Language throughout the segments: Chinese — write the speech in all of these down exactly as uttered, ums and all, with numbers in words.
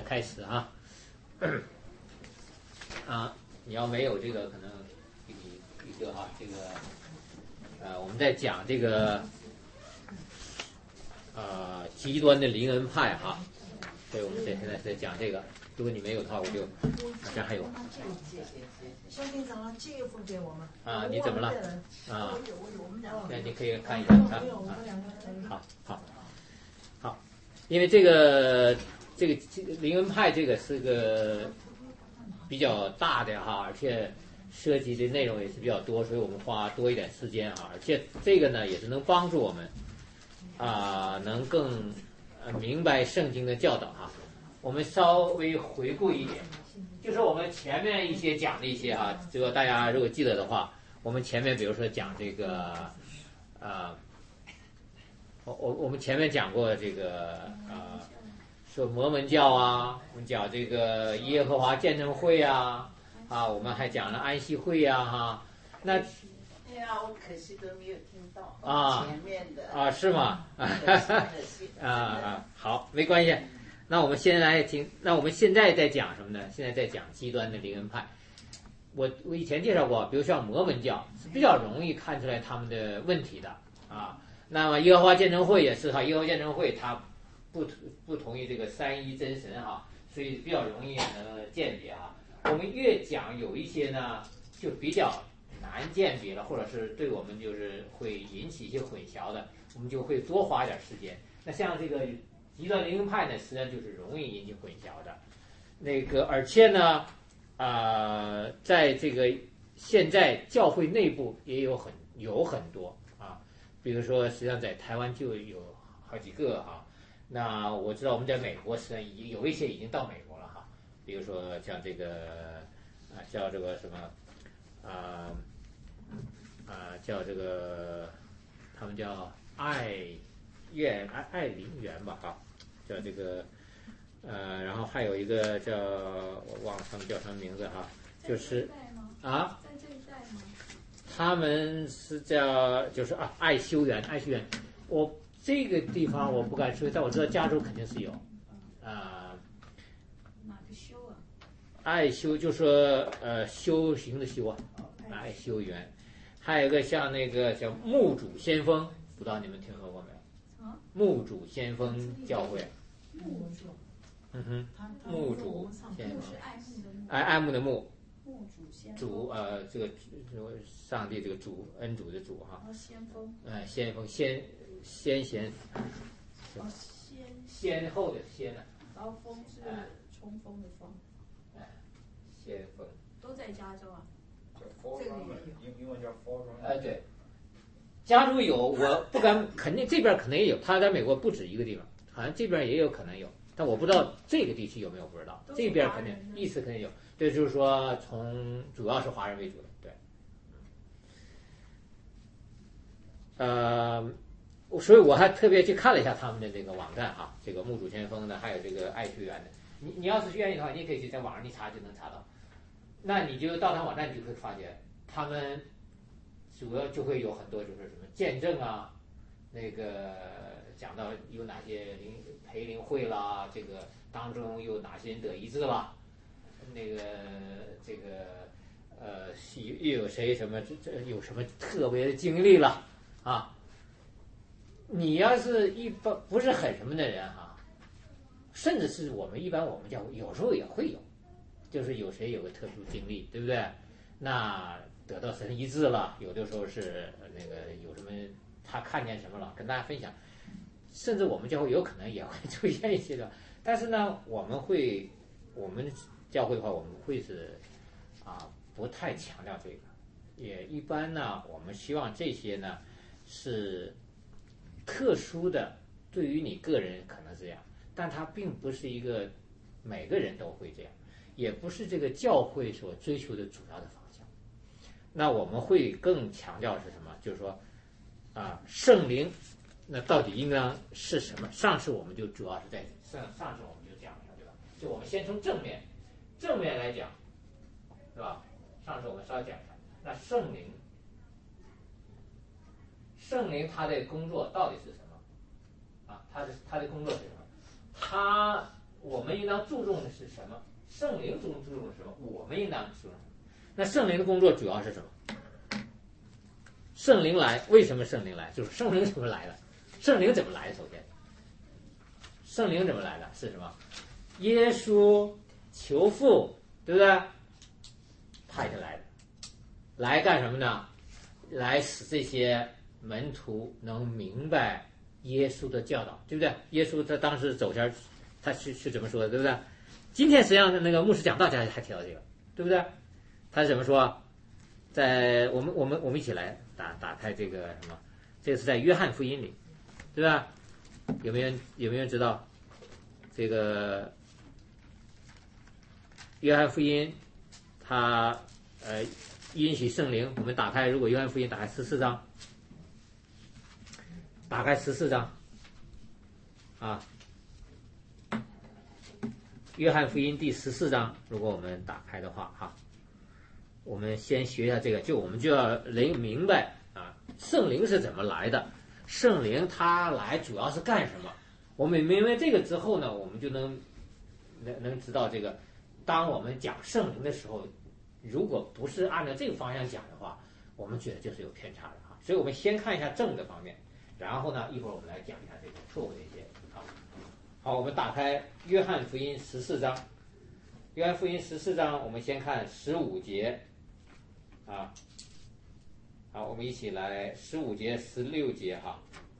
开始啊。啊，你要没有这个，可能给你一个哈，这个呃，我们在讲这个呃极端的灵恩派哈，所以我们在现在在讲这个。如果你没有的话，我就好像还有。 肖厅长借一份给我们。 啊，你怎么了？啊，现在你可以看一下啊。好好好，因为这个这个灵恩派这个是个比较大的哈，而且涉及的内容也是比较多，所以我们花多一点时间哈，而且这个呢也是能帮助我们啊、呃，能更呃明白圣经的教导哈。我们稍微回顾一点，就是我们前面一些讲的一些哈，这个大家如果记得的话，我们前面比如说讲这个呃，我我我们前面讲过这个呃，说摩门教啊，我们讲这个耶和华见证会啊，啊，我们还讲了安息会呀、啊、哈，那哎呀，我可惜都没有听到啊前面的啊是吗？啊啊好，没关系。那我们现在来听，那我们现在在讲什么呢？现在在讲极端的灵恩派。我我以前介绍过，比如像摩门教是比较容易看出来他们的问题的啊。那么耶和华见证会也是哈，耶和华见证会它不不同意这个三一真神哈，所以比较容易能鉴别哈。我们越讲有一些呢，就比较难鉴别了，或者是对我们就是会引起一些混淆的，我们就会多花点时间。那像这个极端灵恩派呢，实际上就是容易引起混淆的。那个，而且呢，呃，在这个现在教会内部也有很有很多啊，比如说，实际上在台湾就有好几个哈。那我知道我们在美国实际上已经有一些已经到美国了哈，比如说像这个啊，叫这个什么啊啊，叫这个他们叫爱院爱爱林园吧哈。叫这个，呃，然后还有一个叫我忘了他们叫什么名字哈，就是啊， 在这一带吗？ 他们是叫就是啊爱修园，爱修园，我这个地方我不敢说，但我知道加州肯定是有，啊、呃， 哪个修啊？ 爱修就说呃修行的修啊，爱修园，还有一个像那个叫牧主先锋，不知道你们听说过没有？牧主先锋教会。 牧主， 嗯哼，牧主先锋，爱爱慕的牧， 牧主先主呃这个上帝这个主恩主的主哈， 先锋， 呃先锋先先贤， 哦先先后的先呢， 然后锋是冲锋的锋， 哎，先锋都在加州啊， 这个也有， 英文叫 forerunner。 哎对，加州有，我不敢肯定这边可能也有，他在美国不止一个地方。好像这边也有可能有，但我不知道这个地区有没有，不知道。这边肯定意思肯定有，这就是说从主要是华人为主的，对。呃，所以我还特别去看了一下他们的这个网站哈，这个牧主先锋的，还有这个爱学园的。你你要是愿意的话，你可以去在网上一查就能查到。那你就到他网站，你就会发现他们主要就会有很多就是什么见证啊，那个。讲到有哪些灵培灵会啦，这个当中有哪些人得医治啦，那个这个呃又有谁什么这这有什么特别的经历了啊？你要是一般不是很什么的人哈、啊，甚至是我们一般我们教有时候也会有，就是有谁有个特殊经历，对不对？那得到神医治了，有的时候是那个有什么他看见什么了，跟大家分享。甚至我们教会有可能也会出现一些的，但是呢，我们会，我们教会的话，我们会是啊不太强调这个，也一般呢，我们希望这些呢是特殊的，对于你个人可能是这样，但它并不是一个每个人都会这样，也不是这个教会所追求的主要的方向。那我们会更强调是什么？就是说啊，圣灵。那到底应当是什么？上次我们就主要是在上上次我们就讲了，对吧？就我们先从正面正面来讲，对吧？上次我们稍微讲一下，那圣灵，圣灵他的工作到底是什么？啊，他的他的工作是什么？他我们应当注重的是什么？圣灵注注重什么？我们应当注重什么？那圣灵的工作主要是什么？圣灵来，为什么圣灵来？就是圣灵怎么来的？圣灵怎么来的？首先，圣灵怎么来的？是什么？耶稣求父，对不对？派他来的，来干什么呢？来使这些门徒能明白耶稣的教导，对不对？耶稣他当时走前，他是是怎么说的，对不对？今天实际上那个牧师讲道家还提到这个，对不对？他是怎么说？在我们我们我们一起来打打开这个什么？这个是在约翰福音里，对吧？有没有人有没有人知道这个约翰福音？他呃允许圣灵，我们打开，如果约翰福音打开十四章，打开十四章啊，约翰福音第十四章，如果我们打开的话哈，我们先学一下这个，就我们就要能明白啊，圣灵是怎么来的，圣灵它来主要是干什么？我们明白这个之后呢，我们就能能能知道这个，当我们讲圣灵的时候，如果不是按照这个方向讲的话，我们觉得就是有偏差的哈。所以我们先看一下正的方面，然后呢，一会儿我们来讲一下这个错误的一些啊。好，我们打开约翰福音十四章，约翰福音十四章，我们先看十五节啊。好，我们一起来十五节、十六节哈。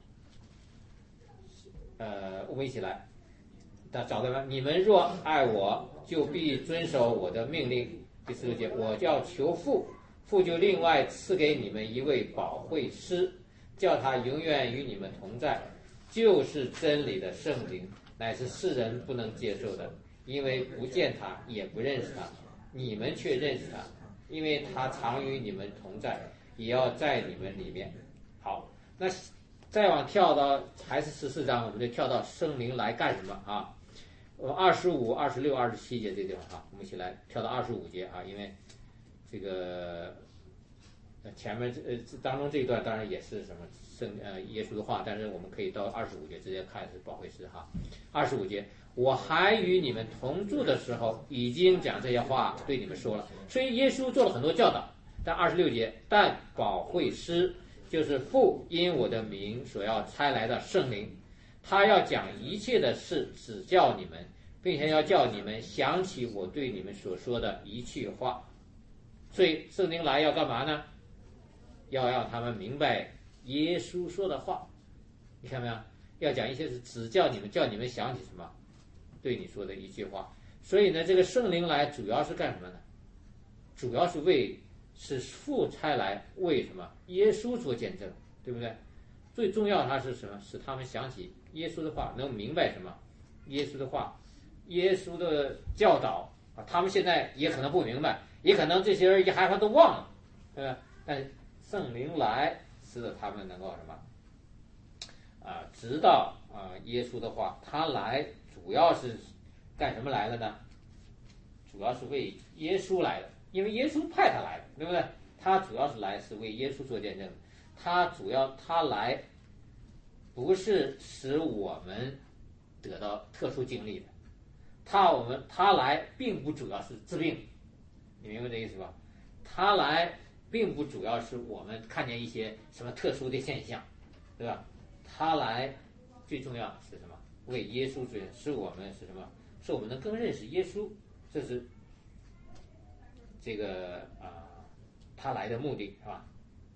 呃，我们一起来，大找到吗？你们若爱我，就必遵守我的命令。第十六节，我叫求父，父就另外赐给你们一位保惠师，叫他永远与你们同在，就是真理的圣灵，乃是世人不能接受的，因为不见他，也不认识他，你们却认识他，因为他常与你们同在，也要在你们里面。好，那再往跳到还是十四章，我们就跳到圣灵来干什么啊？我二十五、二十六、二十七节这地方哈，我们一起来跳到二十五节啊，因为这个前面呃当中这一段当然也是什么圣呃耶稣的话，但是我们可以到二十五节直接看是保惠师哈。二十五节，我还与你们同住的时候，已经将这些话对你们说了。所以耶稣做了很多教导。但二十六节，但保惠师就是父因我的名所要差来的圣灵，他要讲一切的事，指教你们，并且要叫你们想起我对你们所说的一切话。所以圣灵来要干嘛呢？要让他们明白耶稣说的话。你看没有？要讲一些是指教你们，叫你们想起什么？对你说的一句话。所以呢，这个圣灵来主要是干什么呢？主要是为是父差来为什么？耶稣做见证，对不对？最重要它是什么？使他们想起耶稣的话，能明白什么？耶稣的话，耶稣的教导啊，他们现在也可能不明白，也可能这些人一害怕都忘了，对吧？但圣灵来使得他们能够什么？啊，知道啊耶稣的话，他来主要是干什么来了呢？主要是为耶稣来的，因为耶稣派他来的，对不对？他主要是来是为耶稣做见证，他主要他来不是使我们得到特殊经历的，他我们他来并不主要是治病，你明白这意思吧？他来并不主要是我们看见一些什么特殊的现象，对吧？他来最重要是什么？为耶稣做，使我们是什么？使我们能更认识耶稣，这是这个啊、呃，他来的目的是吧？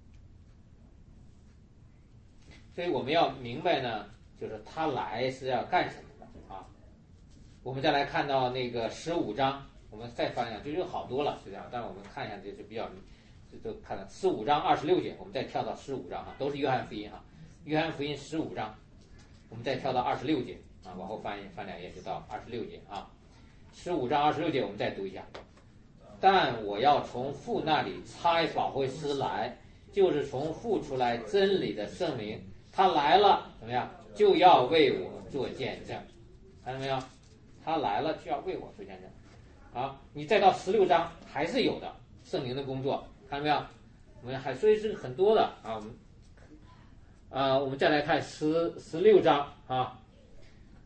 所以我们要明白呢，就是他来是要干什么的啊？我们再来看到那个十五章，我们再翻一下，就有好多了，实际上，但是我们看一下，这是比较，这都看到十五章二十六节，我们再跳到十五章哈，都是约翰福音哈，约翰福音十五章，我们再跳到二十六节啊，往后翻翻两页就到二十六节啊，十五章二十六节我们再读一下。但我要从父那里差保惠师来，就是从父出来真理的圣灵，他来了怎么样？就要为我做见证，看到没有？他来了就要为我做见证。好，你再到十六章还是有的圣灵的工作，看到没有？我们还所以是很多的啊。我们啊、呃，我们再来看十十六章啊。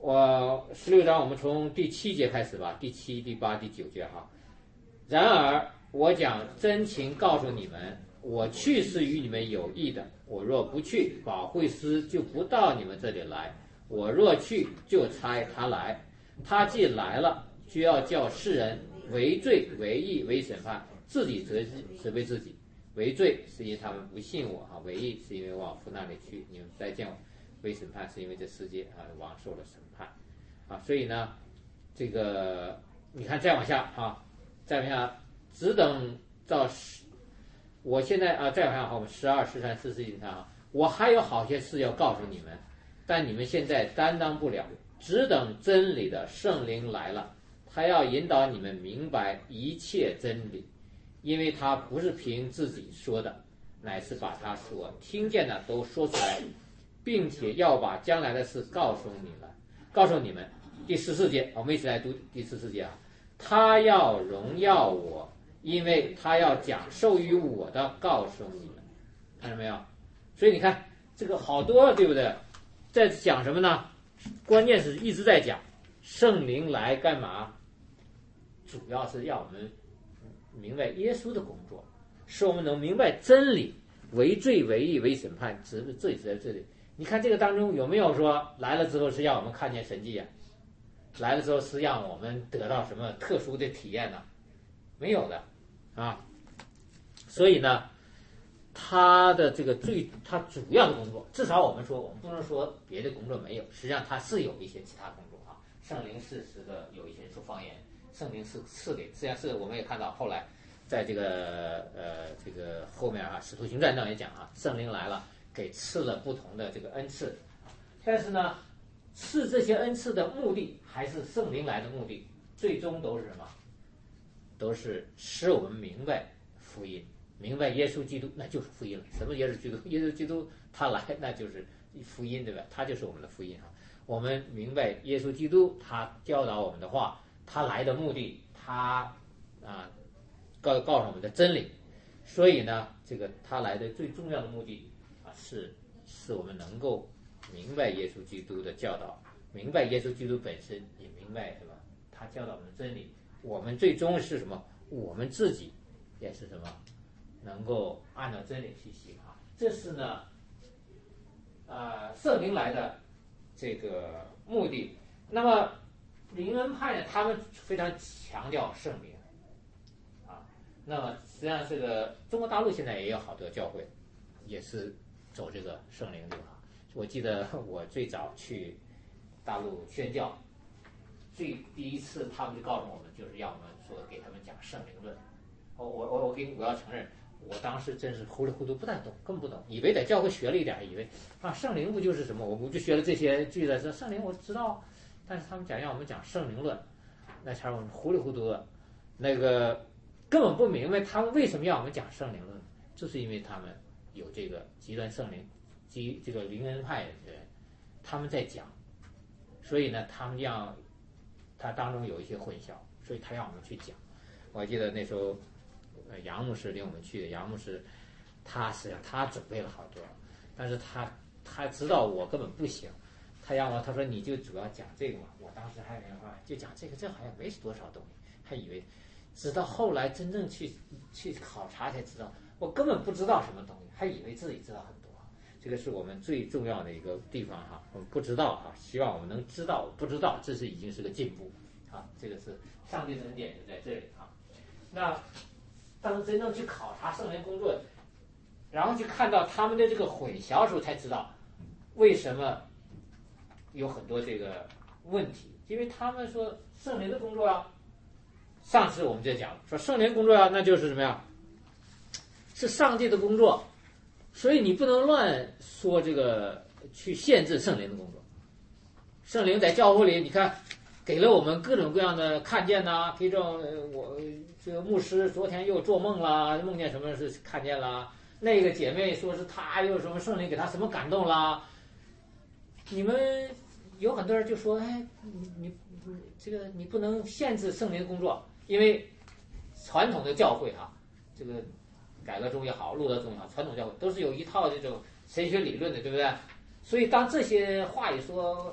我十六章我们从第七节开始吧，第七、第八、第九节哈。然而我讲真情告诉你们，我去是与你们有益的。我若不去，保惠师就不到你们这里来；我若去，就差他来。他既来了，就要叫世人为罪、为义、为审判，自己责责备自己。为罪是因为他们不信我哈，为义是因为往父那里去，你们再见我。为审判是因为这世界啊王受了审判啊，所以呢，这个你看再往下啊，再往下，只等到十，我现在啊再往下，我们十二、十三、十四，你看啊，我还有好些事要告诉你们，但你们现在担当不了，只等真理的圣灵来了，他要引导你们明白一切真理，因为他不是凭自己说的，乃是把他所听见的都说出来，并且要把将来的事告诉你们，告诉你们。第十四节，我们一起来读第十四节啊。他要荣耀我，因为他要讲授予我的告诉你们，看到没有？所以你看这个好多，对不对？在讲什么呢？关键是一直在讲圣灵来干嘛？主要是要我们明白耶稣的工作，使我们能明白真理，为罪、为义、为审判，只是这里在这里。你看这个当中有没有说来了之后是让我们看见神迹啊？来了之后是让我们得到什么特殊的体验呢？没有的啊。所以呢，他的这个最他主要的工作，至少我们说我们不能说别的工作没有，实际上他是有一些其他工作啊。圣灵适时的有一些说方言，圣灵是赐给，实际上是我们也看到后来在这个呃这个后面啊，使徒行传上也讲啊，圣灵来了。给赐了不同的这个恩赐，但是呢，赐这些恩赐的目的还是圣灵来的目的，最终都是什么？都是使我们明白福音，明白耶稣基督，那就是福音了。什么耶稣基督？耶稣基督他来，那就是福音，对吧？他就是我们的福音啊。我们明白耶稣基督他教导我们的话，他来的目的，他啊告告诉我们的真理，所以呢，这个他来的最重要的目的。是，是我们能够明白耶稣基督的教导，明白耶稣基督本身，也明白什么？他教导我们的真理。我们最终是什么？我们自己也是什么？能够按照真理去行啊。这是呢，呃，圣灵来的这个目的。那么灵恩派呢，他们非常强调圣灵啊。那么实际上，这个中国大陆现在也有好多教会，也是。走这个圣灵这个，我记得我最早去大陆宣教，最第一次他们就告诉我们，就是要我们说给他们讲圣灵论。我我我我给你我要承认，我当时真是糊里糊涂，不太懂，根本不懂，以为在教会学了一点，以为啊圣灵不就是什么，我们就学了这些句子，说圣灵我知道，但是他们讲让我们讲圣灵论，那前我们糊里糊涂的，那个根本不明白他们为什么要我们讲圣灵论，就是因为他们。有这个极端圣灵及这个灵恩派的人，他们在讲，所以呢，他们让他当中有一些混淆，所以他让我们去讲。我还记得那时候，呃，杨牧师领我们去的，杨牧师他实际上他准备了好多，但是他他知道我根本不行，他让我他说你就主要讲这个嘛。我当时还没话就讲这个，这好像没多少东西，还以为，直到后来真正去去考察才知道。我根本不知道什么东西，还以为自己知道很多，这个是我们最重要的一个地方哈。我们不知道哈，希望我们能知道，不知道这是已经是个进步啊。这个是上帝的恩典就在这里啊。那当真正去考察圣灵工作，然后去看到他们的这个混淆的时候，才知道为什么有很多这个问题，因为他们说圣灵的工作啊，上次我们就讲说圣灵工作啊，那就是什么呀？是上帝的工作，所以你不能乱说这个去限制圣灵的工作。圣灵在教会里，你看给了我们各种各样的看见呐，给这种我这个牧师昨天又做梦啦，梦见什么是看见啦，那个姐妹说是她又什么圣灵给她什么感动啦。你们有很多人就说，哎，你你你这个你不能限制圣灵的工作，因为传统的教会哈、啊，这个。改革宗也好，路德宗也好，传统教会都是有一套这种神学理论的，对不对？所以当这些话一说，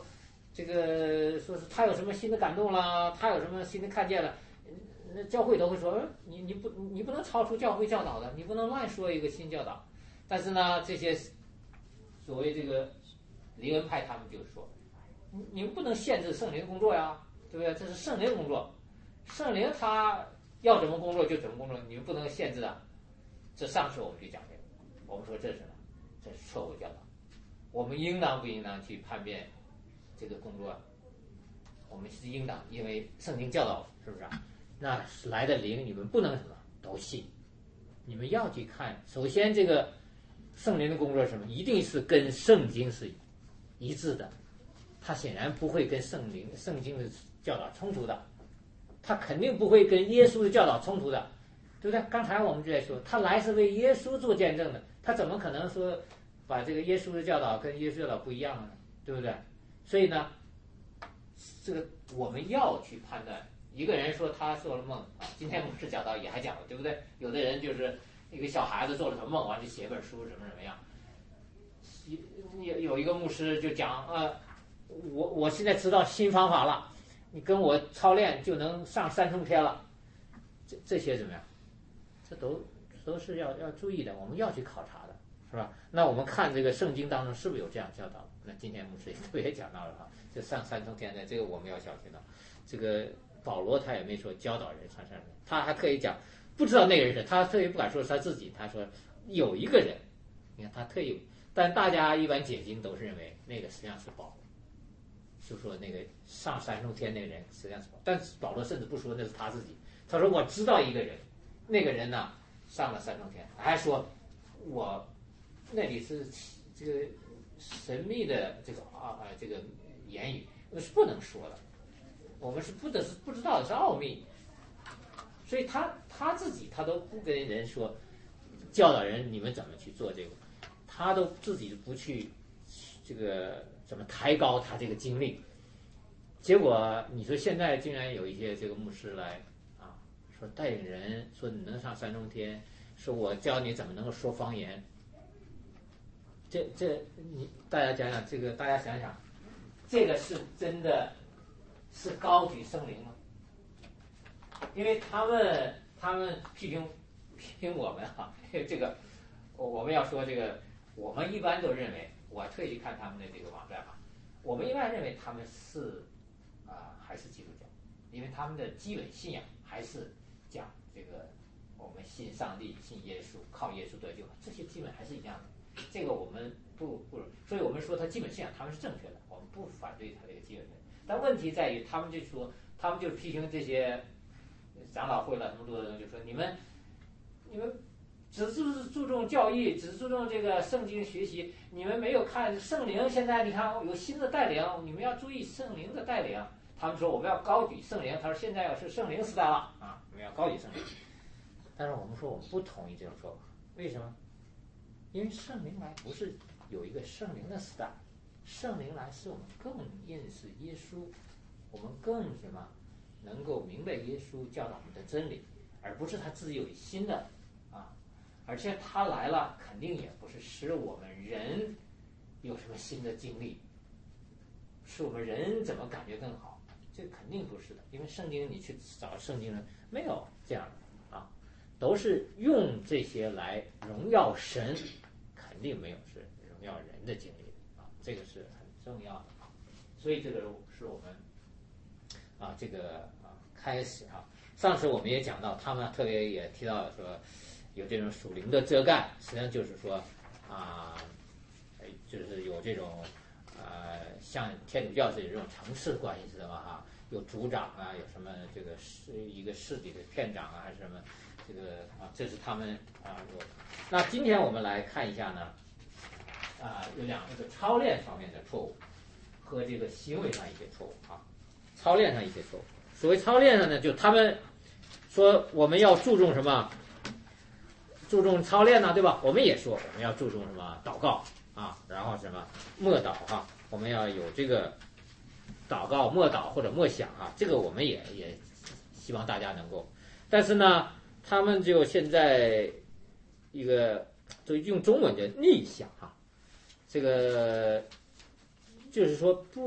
这个说是他有什么新的感动啦，他有什么新的看见了，那教会都会说，嗯，你你不你不能超出教会教导的，你不能乱说一个新教导。但是呢，这些所谓这个灵恩派他们就说，你你们不能限制圣灵工作呀，对不对？这是圣灵工作，圣灵他要怎么工作就怎么工作，你们不能限制啊。这上次我们就讲这个，我们说这是什么？这是错误教导。我们应当不应当去叛变这个工作？我们是应当，因为圣经教导，是不是啊？那来的灵你们不能什么都信，你们要去看。首先，这个圣灵的工作是什么？一定是跟圣经是一致的，它显然不会跟圣灵、圣经的教导冲突的，它肯定不会跟耶稣的教导冲突的，对不对？刚才我们就在说，他来是为耶稣做见证的，他怎么可能说把这个耶稣的教导跟耶稣教导不一样呢？对不对？所以呢，这个我们要去判断。一个人说他做了梦啊，今天牧师讲到也还讲了，对不对？有的人就是一个小孩子做了什么梦，完就写本书，怎么怎么样。有有一个牧师就讲，呃，我我现在知道新方法了，你跟我操练就能上三重天了。这这些怎么样？这都都是要要注意的，我们要去考察的，是吧？那我们看这个圣经当中是不是有这样教导？那今天牧师也特别讲到了哈，这上三重天的这个我们要小心了。这个保罗他也没说教导人上三重天，他还特意讲不知道那个人是，他特意不敢说是他自己，他说有一个人，你看他特意，但大家一般解经都是认为那个实际上是保罗，就说那个上三重天那个人实际上是保罗，但是保罗甚至不说那是他自己，他说我知道一个人，那个人呢上了三重天，还说我那里是这个神秘的这个啊啊这个言语是不能说的，我们是不得不知道的是奥秘，所以他他自己他都不跟人说教导人你们怎么去做这个，他都自己不去这个怎么抬高他这个经历，结果你说现在竟然有一些这个牧师来啊说带领人说你能上三重天，说我教你怎么能够说方言，这这你大家讲讲这个，大家想想，这个是真的是高举圣灵吗？因为他们他们批评批评我们哈、啊，这个我们要说这个，我们一般都认为，我特意看他们的这个网站哈，我们一般认为他们是啊、呃、还是基督教，因为他们的基本信仰还是讲这个我们信上帝、信耶稣、靠耶稣得救，这些基本还是一样的。这个我们不不，所以我们说他基本信仰他们是正确的，我们不反对他这个基本的。但问题在于，他们就说，他们就批评这些长老会了什么多的人，就说你们你们只注注重教义，只注重这个圣经学习，你们没有看圣灵。现在你看有新的带领，你们要注意圣灵的带领。他们说我们要高举圣灵，他说现在要是圣灵时代了啊，我们要高举圣灵。但是我们说我们不同意这种说法，为什么？因为圣灵来不是有一个圣灵的时代，圣灵来是我们更认识耶稣，我们更什么能够明白耶稣教导我们的真理，而不是他自己有新的啊。而且他来了，肯定也不是使我们人有什么新的经历，使我们人怎么感觉更好，这肯定不是的。因为圣经你去找圣经人没有这样的啊，都是用这些来荣耀神，肯定没有是荣耀人的经历啊，这个是很重要的啊。所以这个是我们啊这个啊开始啊，上次我们也讲到，他们特别也提到说有这种属灵的遮盖，实际上就是说啊，就是有这种呃像天主教是有这种层次关系，知道吧哈？有族长啊，有什么这个是一个市里的片长啊，还是什么这个啊，这是他们啊有。那今天我们来看一下呢，啊有两个操练方面的错误和这个行为上一些错误啊，操练上一些错误。所谓操练上呢，就他们说我们要注重什么？注重操练呢，对吧？我们也说我们要注重什么祷告啊，然后什么默祷哈，我们要有这个祷告、默祷或者默想啊，这个我们也也希望大家能够。但是呢，他们就现在一个就用中文叫逆想哈，这个就是说不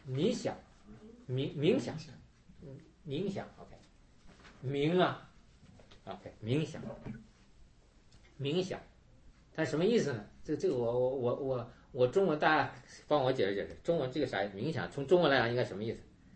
冥想，冥冥想，冥想 ，OK， 冥啊 ，OK， 冥想，冥想，它什么意思呢？这这个我我我我我中文大家帮我解释解释，中文这个啥冥想，从中文来讲应该什么意思？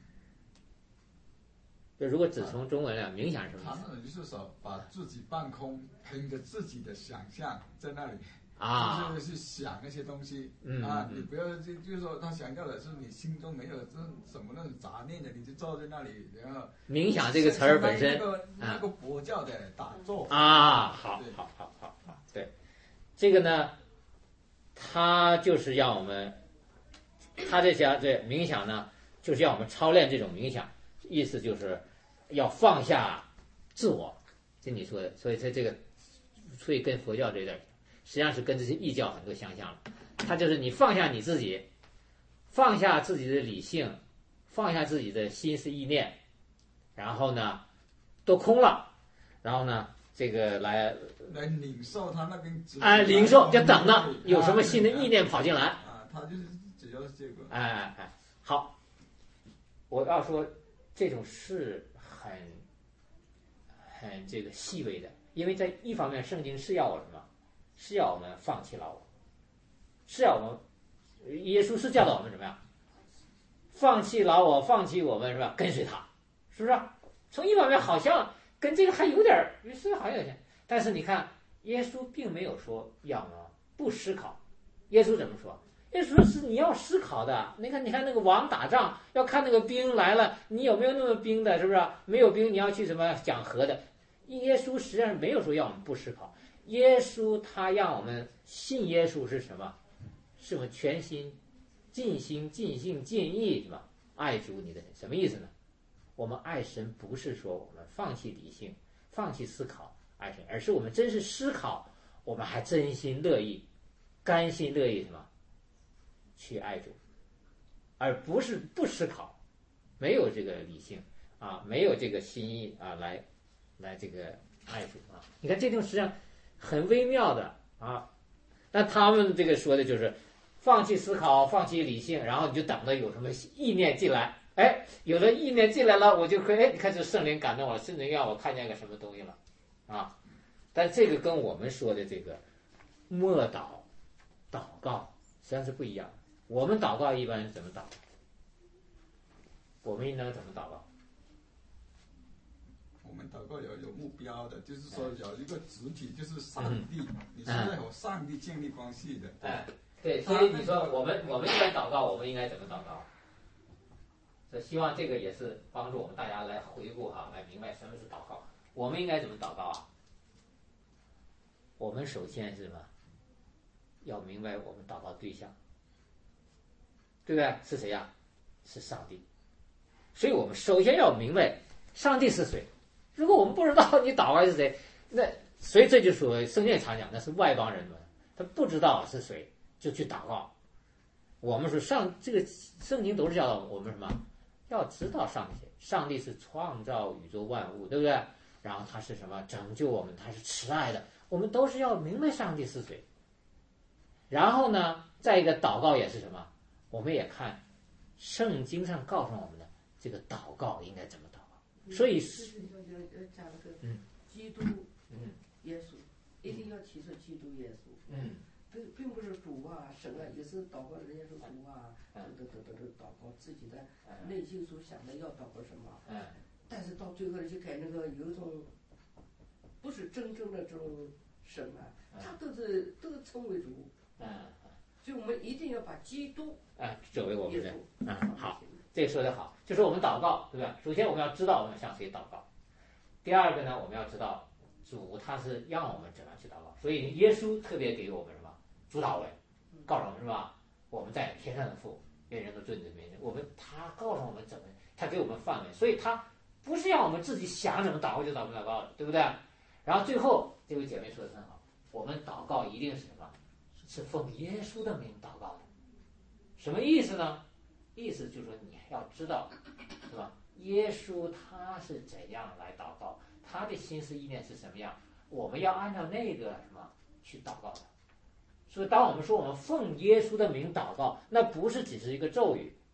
就如果只从中文来讲，冥想是什么意思？ 他那就是说把自己半空，凭着自己的想象在那里。 啊， 就是去想那些东西、 嗯、 啊， 嗯、 你不要就就是说他想要的是你心中没有这什么那种杂念的，你就坐在那里，然后冥想这个词儿本身， 那个那个佛教的打坐啊，好好好好好，对，这个呢，他就是让我们，他这些对冥想呢，就是让我们操练这种冥想，意思就是要放下自我，就你说的，所以他这个，所以跟佛教这点。实际上是跟这些异教很多相像了，它就是你放下你自己，放下自己的理性，放下自己的心思意念，然后呢，都空了，然后呢，这个来来领受他那边哎，领受就等着有什么新的意念跑进来啊，他就是只要这个， 哎哎哎，好，我要说这种是很很这个细微的，因为在一方面圣经是要我什么？是要我们放弃老我，是要我们，耶稣是教导我们什么呀？放弃老我，放弃我们是吧？跟随他，是不是？从一方面好像跟这个还有点，是好像有点，但是你看，耶稣并没有说要我们不思考。耶稣怎么说？耶稣说是你要思考的。你看，你看那个王打仗，要看那个兵来了，你有没有那么兵的，是不是？没有兵，你要去什么讲和的？耶稣实际上没有说要我们不思考。耶稣他让我们信耶稣是什么？是我们全心、尽心、尽性、尽意什么爱主你的神？什么意思呢？我们爱神不是说我们放弃理性、放弃思考爱神，而是我们真是思考，我们还真心乐意、甘心乐意什么去爱主，而不是不思考，没有这个理性啊，没有这个心意啊，来来这个爱主啊。你看这种实际上。很微妙的啊，那他们这个说的就是放弃思考，放弃理性，然后你就等着有什么意念进来，哎，有了意念进来了，我就可以，哎，你看这圣灵感动我，圣灵让我看见个什么东西了啊。但这个跟我们说的这个默祷、祷告实际上是不一样的。我们祷告一般是怎么祷告？我们应当怎么祷告？ 我们祷告有有目标的，就是说有一个主体，就是上帝， 嗯、 你是在和上帝建立关系的。 哎、嗯，对，所以你说我们我们应该祷告，我们应该怎么祷告？所以希望这个也是帮助我们大家来回顾哈，来明白什么是祷告。我们应该怎么祷告啊？我们首先是什么？要明白我们祷告对象，对不对？是谁呀？是上帝。所以我们首先要明白上帝是谁。如果我们不知道你祷告是谁，那所以这就所谓圣经常讲，那是外邦人们，他不知道是谁就去祷告。我们说上这个圣经都是教导我们什么？要知道上帝，上帝是创造宇宙万物，对不对？然后他是什么？拯救我们，他是慈爱的，我们都是要明白上帝是谁。然后呢，再一个祷告也是什么？我们也看圣经上告诉我们的这个祷告应该怎么祷告。所以是要要要加那个嗯， 基督， 嗯， 耶稣，一定要提出基督耶稣， 嗯， 并并不是主啊神啊，有时祷告人家说主啊，都都都都都祷告自己的内心所想的要祷告什么， 嗯， 但是到最后就改那个有一种不是真正的这种神啊，他都是都称为主， 嗯， 所以我们一定要把基督哎作为我们的， 嗯， 好。这个说得好，就是我们祷告，对吧？首先我们要知道我们向谁祷告，第二个呢，我们要知道主他是让我们怎样去祷告，所以耶稣特别给我们什么主导文，告诉我们是吧？我们在天上的父，愿人都尊你的名字。我们他告诉我们怎么，他给我们范围，所以他不是让我们自己想怎么祷告就怎么祷告的，对不对？然后最后这位姐妹说的很好，我们祷告一定是什么？是奉耶稣的名祷告的，什么意思呢？意思就是说你要知道，是吧？耶稣他是怎样来祷告，他的心思意念是什么样，我们要按照那个什么去祷告的。所以当我们说我们奉耶稣的名祷告，那不是只是一个咒语，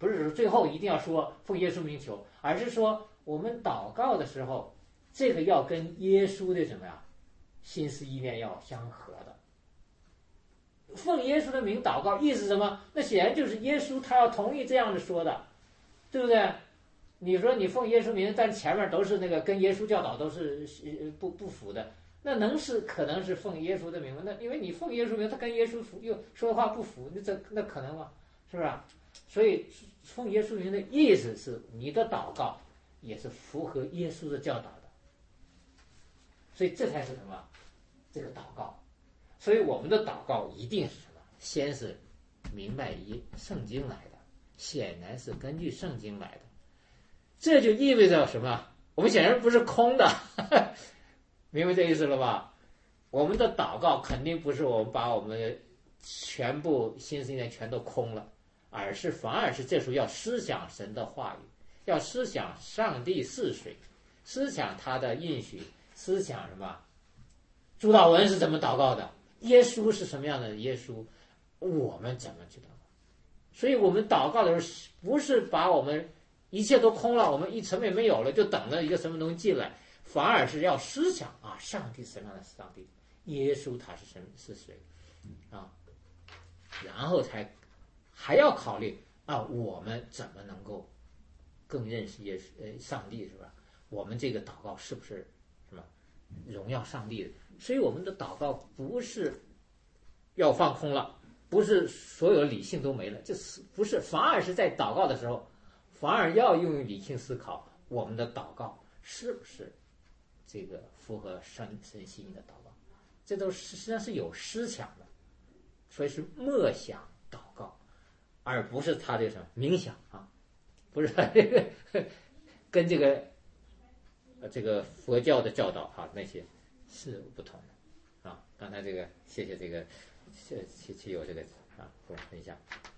不是说最后一定要说奉耶稣名求，而是说我们祷告的时候，这个要跟耶稣的什么呀，心思意念要相合的。奉耶稣的名祷告，意思是什么？那显然就是耶稣他要同意这样的说的，对不对？你说你奉耶稣名，但前面都是那个跟耶稣教导都是不不符的，那能是可能是奉耶稣的名吗？那因为你奉耶稣名，他跟耶稣符又说的话不符，那这那可能吗？是不是？所以奉耶稣名的意思是你的祷告也是符合耶稣的教导的，所以这才是什么？这个祷告。所以我们的祷告一定是什么？先是明白一圣经来的，显然是根据圣经来的。这就意味着什么？我们显然不是空的，呵呵，明白这意思了吧？我们的祷告肯定不是我们把我们全部心思意念全都空了，而是反而是这时候要思想神的话语，要思想上帝是谁，思想他的应许，思想什么？主祷文是怎么祷告的？耶稣是什么样的耶稣？我们怎么去祷告？所以我们祷告的时候，不是把我们一切都空了，我们一什么也没有了，就等着一个什么东西进来，反而是要思想啊，上帝什么样的上帝？耶稣他是什是谁？啊，然后才还要考虑啊，我们怎么能够更认识耶稣呃上帝，是吧？我们这个祷告是不是什么荣耀上帝的？所以我们的祷告不是要放空了，不是所有理性都没了，这是不是？反而是在祷告的时候，反而要用理性思考我们的祷告是不是这个符合神神心意的祷告，这都实际上是有思想的，所以是默想祷告，而不是他这个什么冥想啊，不是他这个跟这个呃这个佛教的教导啊那些是不同的啊。刚才这个谢谢这个谢谢谢有这个啊跟我分享。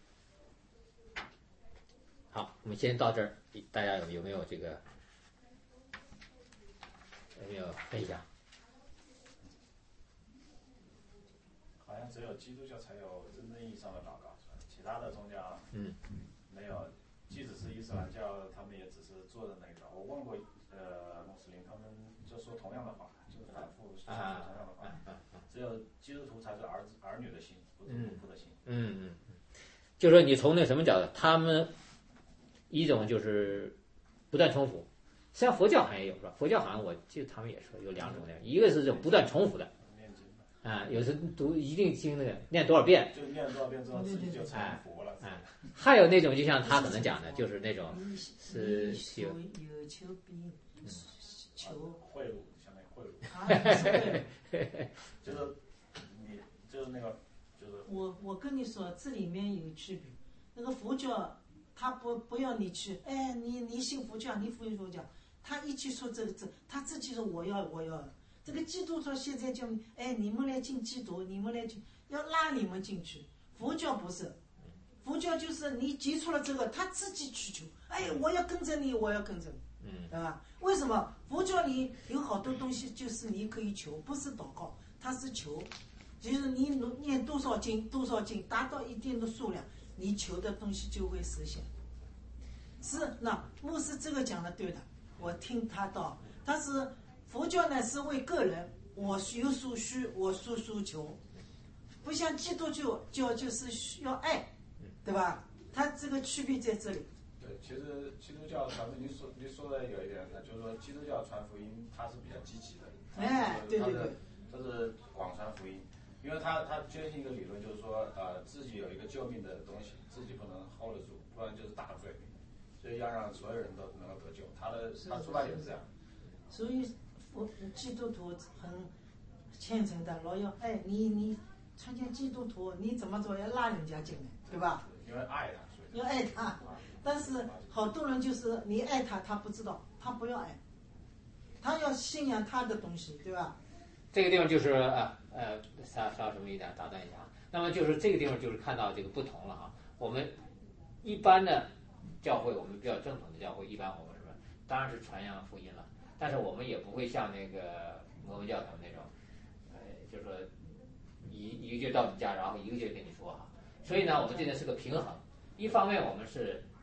好，我们先到这儿，大家有有没有这个有没有分享？ 好像只有基督教才有真正意义上的祷告，其他的宗教嗯没有。即使是伊斯兰教，他们也只是做的那个。我问过呃穆斯林，他们就说同样的话，就是反复说同样的话。只有基督徒才是儿子儿女的心，不是奴仆的心。 嗯嗯嗯，就说你从那什么角度，他们一种就是不断重复，像佛教好像也有是吧？佛教好像我记得他们也说有两种那样，一个是这种不断重复的。啊，有时读一定经那个念多少遍， 就念多少遍之后自己就成佛了。 哎，哎还有那种就像他可能讲的，就是那种是有有求必求贿赂，相当于贿赂。 啊，不是贿赂。 就是你就是那个就是我我跟你说，这里面有区别。那个佛教，他不不要你去，哎，你你信佛教，你信佛教，他一去说这个字，他自己说我要我要。这个基督徒现在就，哎，你们来进基督，你们来进，要拉你们进去。佛教不是，佛教就是你接触了这个，他自己去求，哎，我要跟着你，我要跟着你， 嗯， 对吧？为什么佛教里有好多东西就是你可以求，不是祷告，它是求，就是你念多少经多少经，达到一定的数量，你求的东西就会实现。是，那牧师这个讲的对的，我听他到，他是。佛教呢是为个人，我有所需，我所诉求，不像基督教教就是需要爱，对吧？它这个区别在这里。 对，其实基督教传福音，你说你说的有一点呢，就是说基督教传福音它是比较积极的， 哎，对对对， 它是广传福音，因为他他坚信一个理论，就是说呃自己有一个救命的东西，自己不能 hold 得住，不然就是大罪，所以要让所有人都能够得救。他的他出发点是这样。 所以。我基督徒很虔诚的，老要哎你你参加基督徒，你怎么做要拉人家进来，对吧？ 因为爱他， 要爱他。但是好多人就是你爱他，他不知道，他不要爱，他要信仰他的东西，对吧？ 这个地方就是呃呃稍稍什么一点打断一下，那么就是这个地方就是看到这个不同了哈。我们一般的教会，我们比较正统的教会，一般我们什么，当然是传扬福音了。但是我们也不会像那个摩门教他们那种，呃，就是说一一个劲到你家，然后一个劲跟你说哈。所以呢，我们这边是个平衡。一方面我们是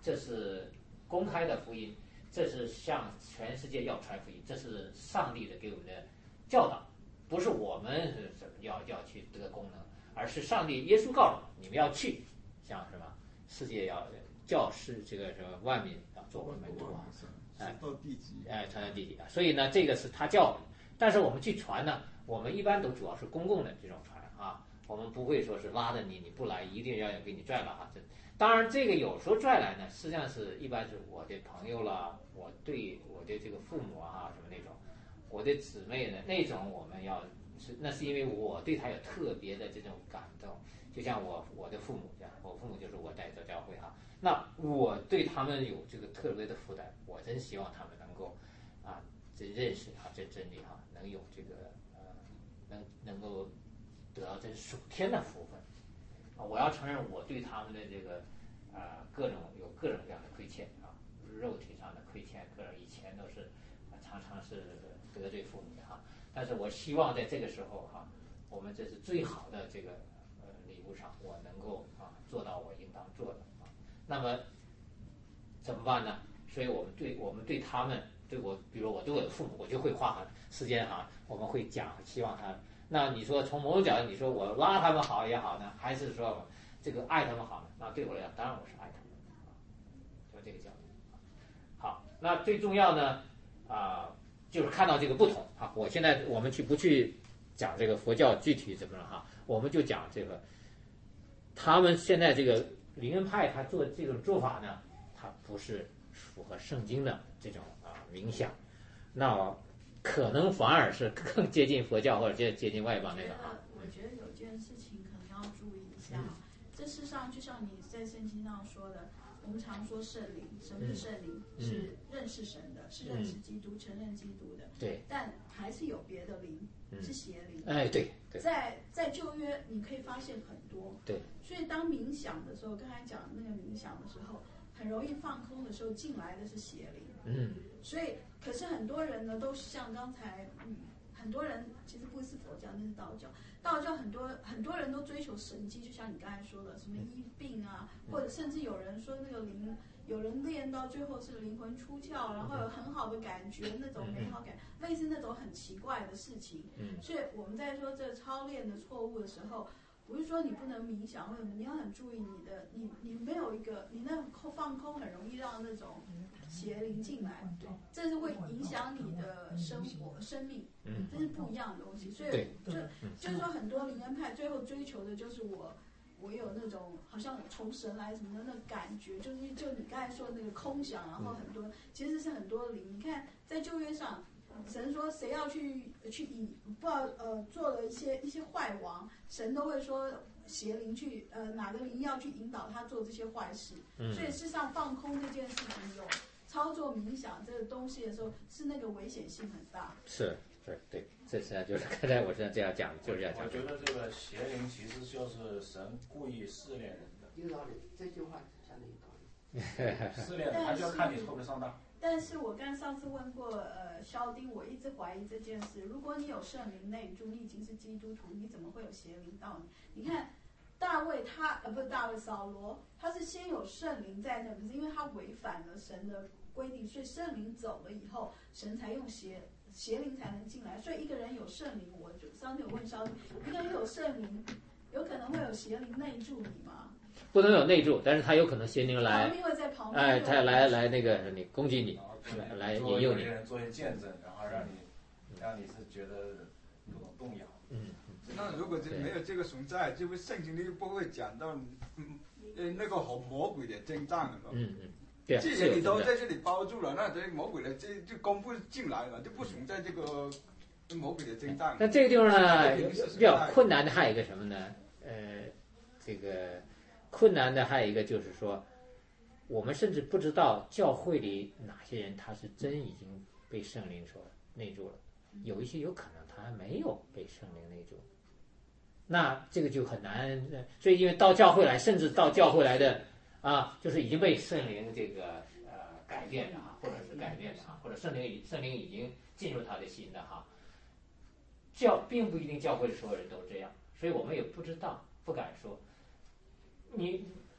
这是公开的福音，这是向全世界要传福音，这是上帝的给我们的教导，不是我们要要去得功能，而是上帝耶稣告诉我们，你们要去，像什么世界要教师这个什么万民要做我们门徒啊，哎， 到地极， 哎，传到地极啊。所以呢，这个是他教我们，但是我们去传呢，我们一般都主要是公共的这种传啊，我们不会说是拉着你，你不来一定要给你拽了啊。这当然，这个有时候拽来呢，实际上是一般是我的朋友啦，我对我的这个父母啊什么那种，我的姊妹呢那种，我们要是那是因为我对他有特别的这种感动，就像我我的父母这样，我父母就是我带到教会哈，那我对他们有这个特别的负担，我真希望他们能够啊这认识啊这真理哈，能有这个呃能能够得到这属天的福分啊，我要承认我对他们的这个啊、呃、各种有各种各样的亏欠啊，肉体上的亏欠，个人以前都是、啊、常常是得罪父母的哈。但是我希望在这个时候哈、啊，我们这是最好的这个呃礼物上，我能够啊做到我应当做的啊。那么怎么办呢？所以我们对我们对他们，对我，比如我对我的父母，我就会花时间哈、啊，我们会讲，希望他。那你说从某种角度，你说我拉他们好也好呢，还是说这个爱他们好呢？那对我来讲，当然我是爱他们啊，就这个角度。好，那最重要呢啊。呃就是看到这个不同啊！我现在我们去不去讲这个佛教具体怎么样哈？我们就讲这个，他们现在这个灵恩派他做这种做法呢，他不是符合圣经的这种啊冥想，那可能反而是更接近佛教或者接接近外邦那个啊。 我觉得有件事情可能要注意一下，嗯、这世上就像你在圣经上说的。我们常说圣灵，什么是圣灵？嗯、是认识神的，是认识基督、嗯、承认基督的。 对。但还是有别的灵，嗯、是邪灵。 哎，对。对在在旧约，你可以发现很多。 对。 所以当冥想的时候，刚才讲那个冥想的时候，很容易放空的时候，进来的是邪灵。 嗯。 所以，可是很多人呢，都像刚才，嗯，很多人其实不是佛教，那是道教。道教很多很多人都追求神迹，就像你刚才说的，什么医病啊，或者甚至有人说那个灵，有人练到最后是灵魂出窍，然后有很好的感觉，那种美好感，类似那种很奇怪的事情。所以我们在说这个操练的错误的时候，不是说你不能冥想，为什么？你要很注意你的，你你没有一个，你那放空很容易让那种邪灵进来，对，这是会影响你的生活、生命，这是不一样的东西。所以就就是说，很多灵恩派最后追求的就是我，我有那种好像从神来什么的那感觉，就是就你刚才说的那个空想，然后很多其实是很多灵。你看在旧约上。神说谁要去去引不知道呃做了一些一些坏王，神都会说邪灵去呃哪个灵要去引导他做这些坏事。嗯、所以事实上放空这件事情有操作冥想这个东西的时候，是那个危险性很大。 是是，对，这实际上就是刚才我是这样讲，就是这样讲。 我觉得这个邪灵其实就是神故意试炼人的。 有道理，这句话讲的有道理。 试炼他就要看你会不会上当。 但是我刚上次问过呃肖丁，我一直怀疑这件事。如果你有圣灵内住，你已经是基督徒，你怎么会有邪灵到你？你看大卫他呃不是大卫扫罗，他是先有圣灵在那，可是因为他违反了神的规定，所以圣灵走了以后，神才用邪邪灵才能进来。所以一个人有圣灵，我就上次有问肖丁，一个人有圣灵，有可能会有邪灵内住你吗？ 不能有内助，但是他有可能邪灵来，哎，他来来那个你攻击你，来来引诱你， 做一些见证，然后让你让你是觉得不能动摇。 嗯， 那如果没有这个存在，就会圣经里不会讲到嗯呃那个和魔鬼的征战了嘛。 嗯嗯，对。 既然你都在这里包住了，那这魔鬼的这就攻不进来了，就不存在这个魔鬼的征战。 那这个地方呢，比较困难的还有一个什么呢？呃，这个。困难的还有一个就是说，我们甚至不知道教会里哪些人他是真已经被圣灵所内住了，有一些有可能他还没有被圣灵内住，那这个就很难。所以因为到教会来，甚至到教会来的啊，就是已经被圣灵这个呃改变的哈，或者是改变的哈，或者圣灵圣灵已经进入他的心的哈，教并不一定教会所有人都这样，所以我们也不知道，不敢说。你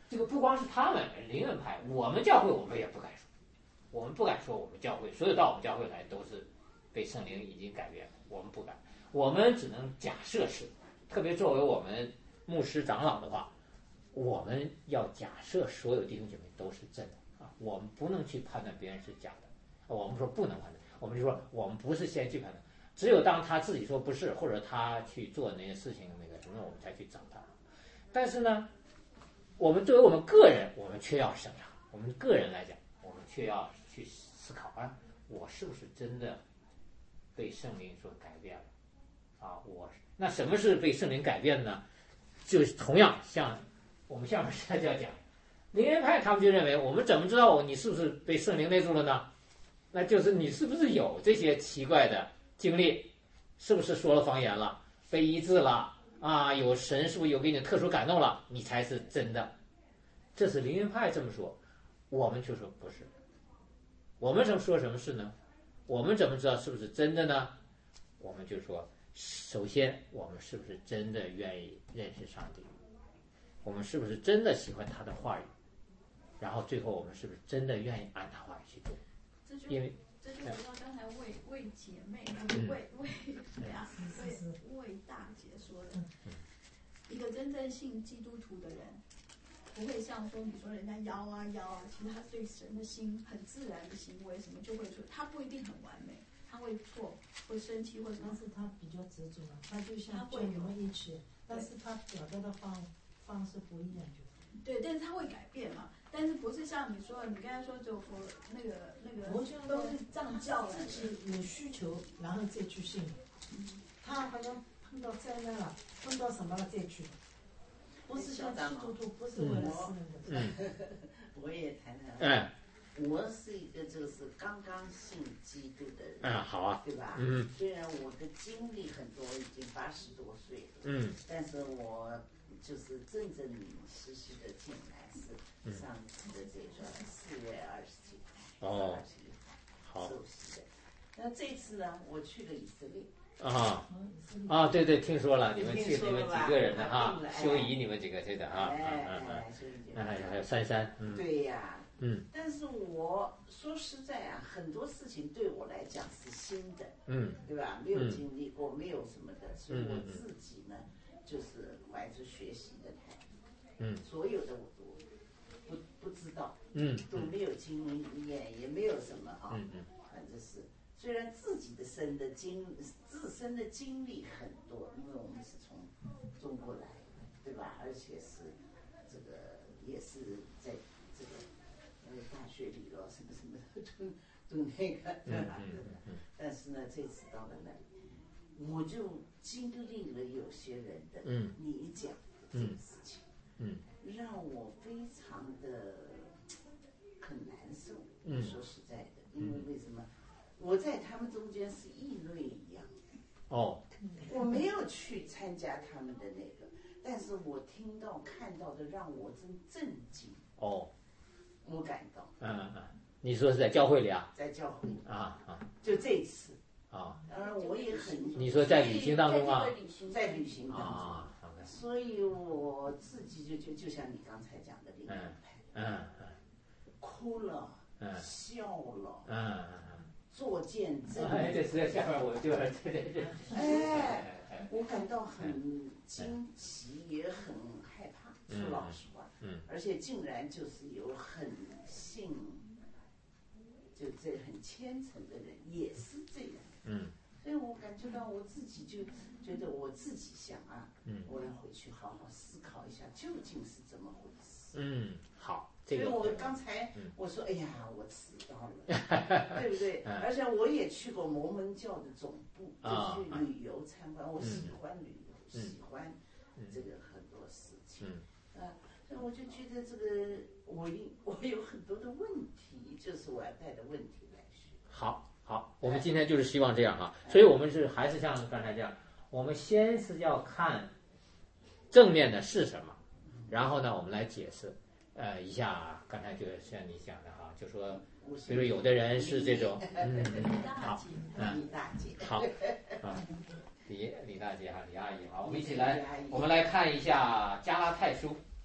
这个不光是他们灵恩派，我们教会我们也不敢说，我们不敢说我们教会所有到我们教会来都是被圣灵已经改变了，我们不敢，我们只能假设是，特别作为我们牧师长老的话，我们要假设所有弟兄姐妹都是真的啊，我们不能去判断别人是假的，我们说不能判断，我们就说我们不是先去判断，只有当他自己说不是，或者他去做那些事情那个什么，我们才去找他。但是呢，我们作为我们个人，我们却要审查，我们个人来讲，我们却要去思考啊，我是不是真的被圣灵所改变了啊？我那什么是被圣灵改变呢？就是同样像我们下面是要讲灵恩派，他们就认为我们怎么知道你是不是被圣灵内住了呢？那就是你是不是有这些奇怪的经历，是不是说了方言了，被医治了啊？有神是不是有给你特殊感动了，你才是真的？这是灵恩派这么说，我们就说不是。我们怎么说什么事呢？我们怎么知道是不是真的呢？我们就说，首先我们是不是真的愿意认识上帝？我们是不是真的喜欢他的话语？然后最后我们是不是真的愿意按他话语去做？ 这就因为这就回到刚才为为姐妹、为为对啊，为为大姐说的，一个真正信基督徒的人，不会像说你说人家妖啊妖啊，其实他对神的心很自然的行为，什么就会出，他不一定很完美，他会错，会生气，或者但是他比较执着，他就像叫你们一起，但是他表达的方方式不一样就。 对，但是他会改变嘛。但是不是像你说，你刚才说就佛那个那个， 我觉得都是藏教自己有需求，然后再去信。他好像碰到灾难了，碰到什么了再去，不是像基督徒，不是为了私人的。 嗯，我也谈谈。 哎， 我是一个就是刚刚信基督的人。 啊，好啊， 对吧？ 嗯。 虽然我的经历很多，已经八十多岁了。 嗯。 但是我就是真正实实的进来是上次的这个四月二十几号， 哦， 二十一号受洗的。那这次呢，我去了以色列。 啊啊，对对，听说了，你们去你们几个人的啊，修仪你们几个去的啊， 哎嗯嗯嗯， 还有还有珊珊，嗯， 对呀， 嗯， 但是我说实在啊，很多事情对我来讲是新的， 嗯， 对吧？没有经历过，没有什么的，所以我自己呢，就是怀着学习的态度， 嗯， 所有的我都不不知道， 嗯， 都没有经验，也没有什么啊， 嗯嗯， 反正是。虽然自己的生的经自身的经历很多，因为我们是从中国来的，对吧？而且是这个也是在这个呃大学里了，什么什么都都那个，对吧？但是呢，这次到了那里，我就经历了有些人的你讲的这个事情， 嗯， 让我非常的很难受。 嗯， 说实在的，因为为什么？我在他们中间是异类一样， 哦， 我没有去参加他们的那个，但是我听到看到的让我真震惊， 哦， 我感到， 嗯嗯嗯，你说是在教会里啊？ 在教会里啊啊， 就这次啊， 当然我也很， 你说在旅行当中啊？ 在旅行当中， 啊， 所以我自己就就就像你刚才讲的灵恩派， 嗯嗯， 哭了， 嗯， 笑了， 嗯嗯。 做见证， 哎，这是下面我就对对对， 哎，我感到很惊奇，也很害怕，说老实话， 嗯， 而且竟然就是有很信，就这很虔诚的人也是这样， 嗯， 所以我感觉到我自己就觉得我自己想啊， 嗯， 我要回去好好思考一下究竟是怎么回事， 嗯，好。 所以我刚才我说，哎呀，我迟到了，对不对？而且我也去过摩门教的总部，就去旅游参观。我喜欢旅游，喜欢这个很多事情。啊，所以我就觉得这个我我有很多的问题，就是我要带着问题来学。 好，好，我们今天就是希望这样哈，所以我们是还是像刚才这样，我们先是要看正面的是什么，然后呢，我们来解释。呃，一下刚才就像你讲的哈，就说，比如有的人是这种，嗯，好，嗯， 李大姐， 好，啊，李李大姐哈，李阿姨哈，我们一起来，我们来看一下加拉太书，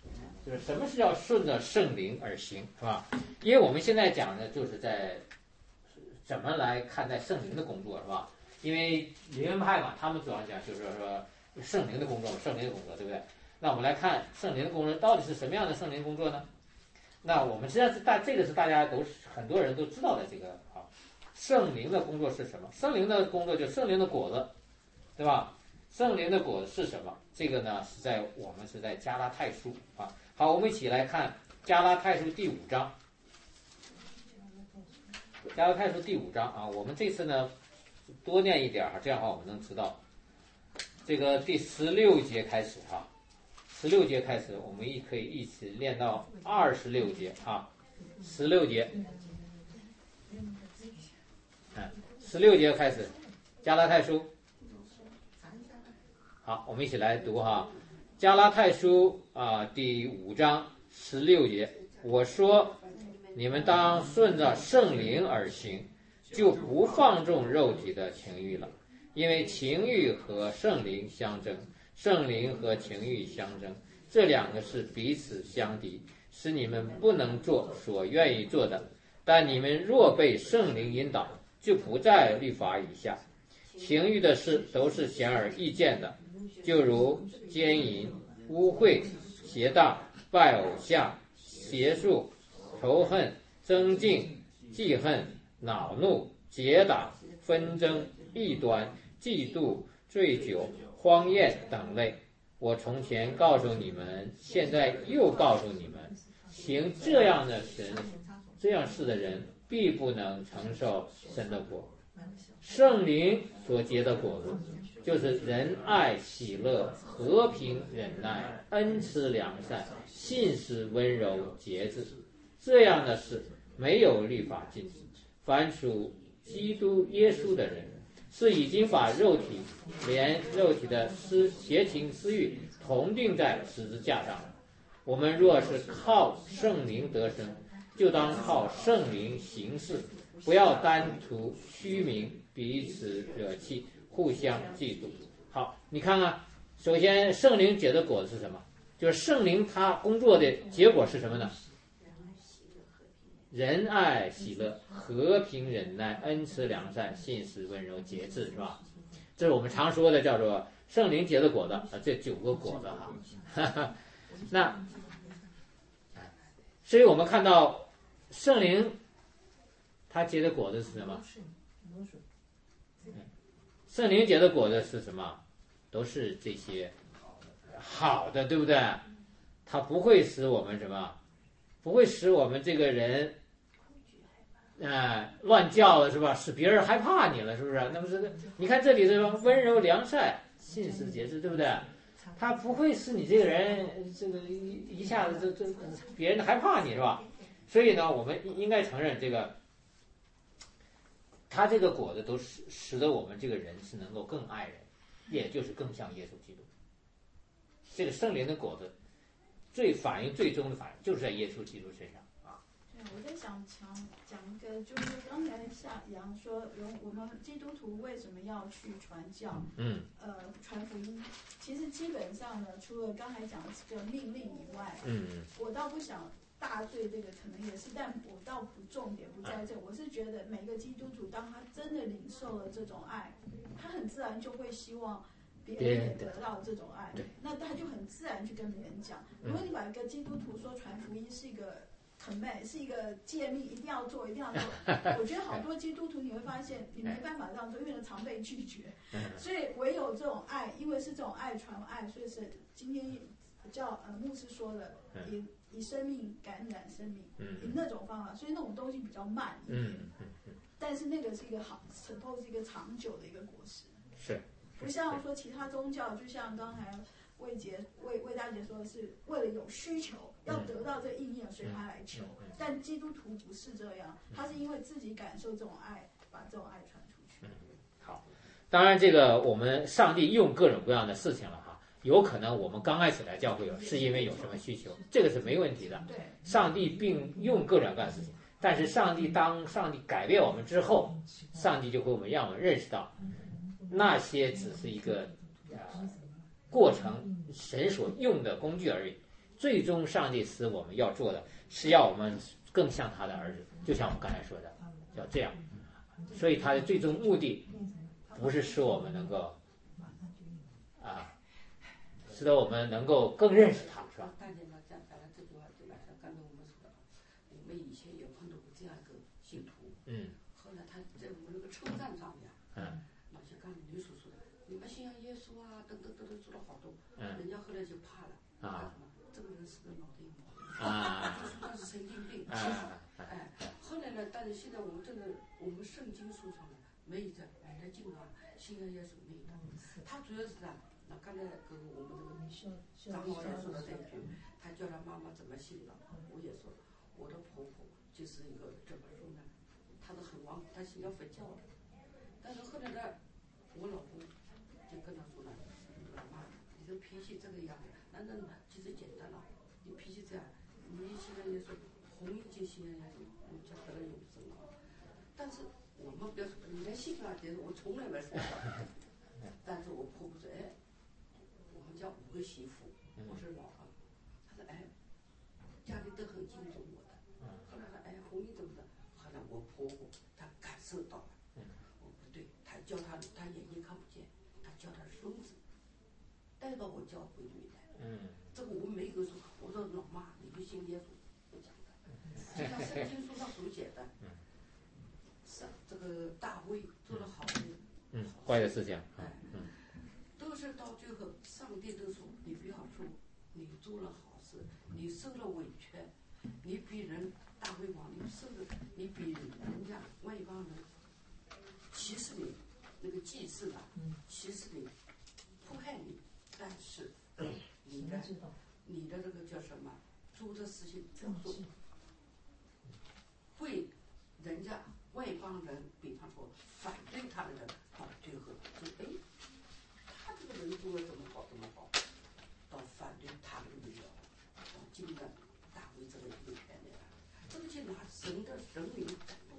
就是什么是要顺着圣灵而行，是吧？因为我们现在讲的就是在怎么来看待圣灵的工作，是吧？因为灵恩派嘛，他们主要讲就是说圣灵的工作，圣灵的工作，对不对？那我们来看圣灵的工作到底是什么样的圣灵工作呢？那我们实际上是大这个是大家都很多人都知道的这个啊，圣灵的工作是什么？圣灵的工作就是圣灵的果子，对吧？圣灵的果子是什么？这个呢是在我们是在加拉太书啊。好，我们一起来看加拉太书第五章。加拉太书第五章啊，我们这次呢多念一点哈，这样的话我们能知道。这个第十六节开始哈，十六节开始，我们亦可以一起练到二十六节啊，十六节，嗯，十六节开始，加拉太书。好，我们一起来读哈，加拉太书啊第五章十六节，我说。你们当顺着圣灵而行，就不放纵肉体的情欲了，因为情欲和圣灵相争，圣灵和情欲相争，这两个是彼此相敌，使你们不能做所愿意做的。但你们若被圣灵引导，就不在律法以下。情欲的事都是显而易见的，就如奸淫、污秽、邪荡、拜偶像、邪术、仇恨、争竞、记恨、恼怒、结党、纷争、异端、嫉妒、醉酒、荒宴等类。我从前告诉你们，现在又告诉你们，行这样的神这样事的人，必不能承受神的国。圣灵所结的果子，就是仁爱、喜乐、和平、忍耐、恩慈、良善、信实、温柔、节制。这样的事没有律法禁止。凡属基督耶稣的人，是已经把肉体连肉体的私邪情私欲同定在十字架上了。我们若是靠圣灵得生，就当靠圣灵行事，不要单图虚名，彼此惹气，互相嫉妒。好，你看看，首先圣灵结的果子是什么？就是圣灵它工作的结果是什么呢？仁爱、喜乐、和平、忍耐、恩慈、良善、信实、温柔、节制，是吧？这是我们常说的叫做圣灵结的果子啊，这九个果子哈。哈哈那，所以我们看到圣灵它结的果子是什么？圣灵结的果子是什么？都是这些好的，对不对？它不会使我们什么？不会使我们这个人。哎，乱叫了是吧？使别人害怕你了，是不是？那么这个，你看这里这个温柔良善、信实节制，对不对？他不会使你这个人这个一一下子这这别人害怕你是吧？所以呢，我们应该承认这个，他这个果子都使使得我们这个人是能够更爱人，也就是更像耶稣基督。这个圣灵的果子，最反映最终的反应就是在耶稣基督身上。 我在想讲讲一个，就是刚才夏阳说，我们基督徒为什么要去传教？ 嗯， 呃，传福音。其实基本上呢，除了刚才讲的这个命令以外， 嗯， 我倒不想大对这个，可能也是，但我倒不重点不在这。我是觉得每个基督徒，当他真的领受了这种爱，他很自然就会希望别人也得到这种爱，那他就很自然去跟别人讲。如果你把一个基督徒说传福音是一个command，是一个诫命，一定要做，一定要做。我觉得好多基督徒你会发现，你没办法这样做，因为常被拒绝。所以唯有这种爱，因为是这种爱传爱，所以是今天叫呃牧师说的，以以生命感染生命，以那种方法，所以那种东西比较慢一点。但是那个是一个好 ，suppose 是一个长久的一个果实。 是。 不像说其他宗教，就像刚才。魏杰魏魏大姐说的是为了有需求要得到这个应验，所以他来求。但基督徒不是这样，他是因为自己感受这种爱，把这种爱传出去。 好，当然这个我们上帝用各种各样的事情了哈，有可能我们刚开始来教会是因为有什么需求，这个是没问题的。 对， 上帝并用各种各样的事情，但是上帝当上帝改变我们之后，上帝就会我们让我们认识到，那些只是一个。呃过程神所用的工具而已， 最终上帝使我们要做的是要我们更像他的儿子，就像我们刚才说的，要这样。所以他的最终目的不是使我们能够啊，使得我们能够更认识他，是吧？ 大姐呢讲讲了这句话，就马上刚才我们说的，我们以前也碰到过这样一个信徒， 嗯， 后来他在我们那个车站上面， 嗯， 老些刚女叔叔的，你们信仰耶稣啊，等等等等说了好多， 嗯， 人家后来就怕了， 啊， 这个人是个脑袋有毛病， 啊， 就说他是神经病， 啊， 哎，后来呢，但是现在我们真的，我们圣经书上呢没有这买的经啊，信仰耶稣没有的，他主要是啥？那刚才跟我们这个长老也说了这一句，他叫他妈妈怎么信的，我也说，我的婆婆就是一个怎么说呢，她是很顽固，她信仰佛教的，但是后来呢，我老公就跟他说了，老妈，你这脾气这个样子，那那其实简单了，你脾气这样，你信仰耶稣，红一就信仰耶稣，你就得了永生了。但是我们不要说你来信啊，就是我从来没说过，但是我婆婆说，哎。我们家五个媳妇，我是老二，他说哎，家里都很敬重我的。后来说哎，红衣怎么的？后来我婆婆她感受到了，我不对，她叫她，她眼睛看不见，她叫她孙子带到我教会里面来。嗯，这个我没有说，我说老妈，你就信耶稣，不讲的，就像圣经书上所写的，是这个大卫做了好的， 嗯，坏的事情， 哎，嗯。都是到最后，上帝都说你不要说，你做了好事，你受了委屈，你比人大卫王，你受了，你比人家外邦人歧视你，那个祭祀啊，歧视你，迫害你，但是你的你的这个叫什么，做的事情叫做为人家外邦人，比方说反对他的人，到最后就哎。这个人做的怎么好怎么好，到反对他们没有，到今天大卫这个有权利了，这个就拿神的神灵感动。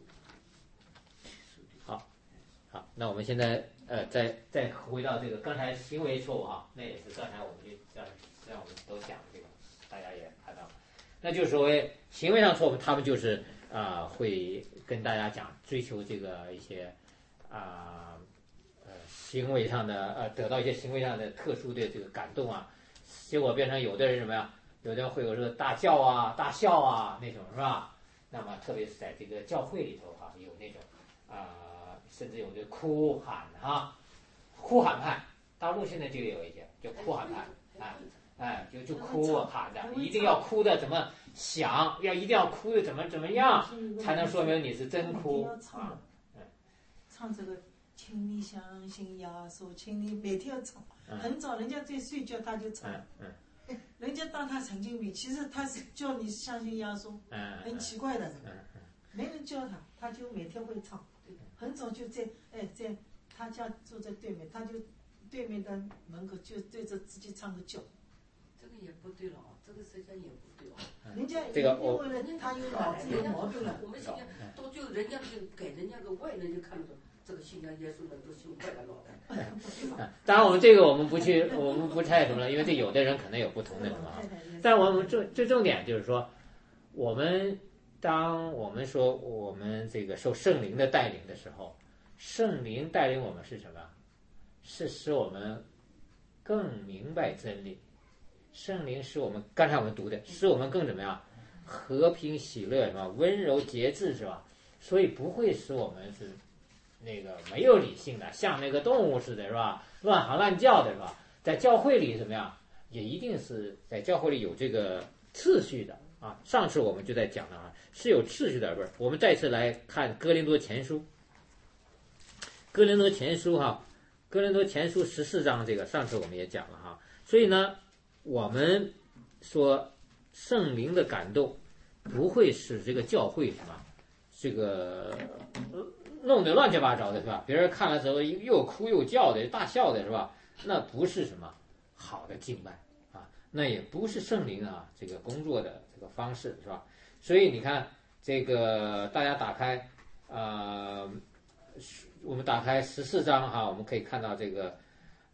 好，好，那我们现在呃，再再回到这个刚才行为错误哈，那也是刚才我们就让让我们都讲这个，大家也看到，那就是所谓行为上错误，他们就是啊、呃、会跟大家讲追求这个一些啊。呃行为上的呃，得到一些行为上的特殊的这个感动啊，结果变成有的人什么呀？有的人会有这个大叫啊、大笑啊那种，是吧？那么特别是在这个教会里头哈、啊，有那种啊、呃，甚至有这哭喊哈、啊，哭喊派，大陆现在就有一些就哭喊派，哎哎，就就哭喊的，一定要哭的怎么响，要一定要哭的怎么怎么样，才能说明你是真哭啊。 嗯，唱这个。请你相信耶稣，请你每天要唱，很早人家在睡觉他就唱， 嗯嗯、人家当他神经病，其实他是叫你相信耶稣， 嗯、 很奇怪的人， 嗯、 没人教他，他就每天会唱，很早就在哎在他家住在对面，他就对面的门口就对着自己唱个教， 这个也不对了啊，这个实际上也不对啊。 人家这个因为人他有脑子有毛病了， 我们现在到最后人家就给人家个外人就看得出。这个信仰耶稣的都信坏了脑袋。 当然，我们这个我们不去，我们不太什么了，因为这有的人可能有不同的什么啊。但我们最最重点就是说，我们当我们说我们这个受圣灵的带领的时候，圣灵带领我们是什么？是使我们更明白真理。圣灵使我们刚才我们读的，使我们更怎么样？和平、喜乐，是吧？温柔、节制，是吧？所以不会使我们是。那个没有理性的，像那个动物似的，是吧？乱喊乱叫的，是吧？在教会里怎么样？也一定是在教会里有这个次序的啊。上次我们就在讲了啊，是有次序的，不是？我们再次来看哥林多前书，哥林多前书哈，哥林多前书十四章，这个上次我们也讲了哈。所以呢，我们说圣灵的感动不会使这个教会什么这个。弄得乱七八糟的是吧？别人看了之后又哭又叫的、大笑的是吧？那不是什么好的敬拜啊，那也不是圣灵啊这个工作的这个方式是吧？所以你看这个，大家打开呃，我们打开十四章哈，我们可以看到这个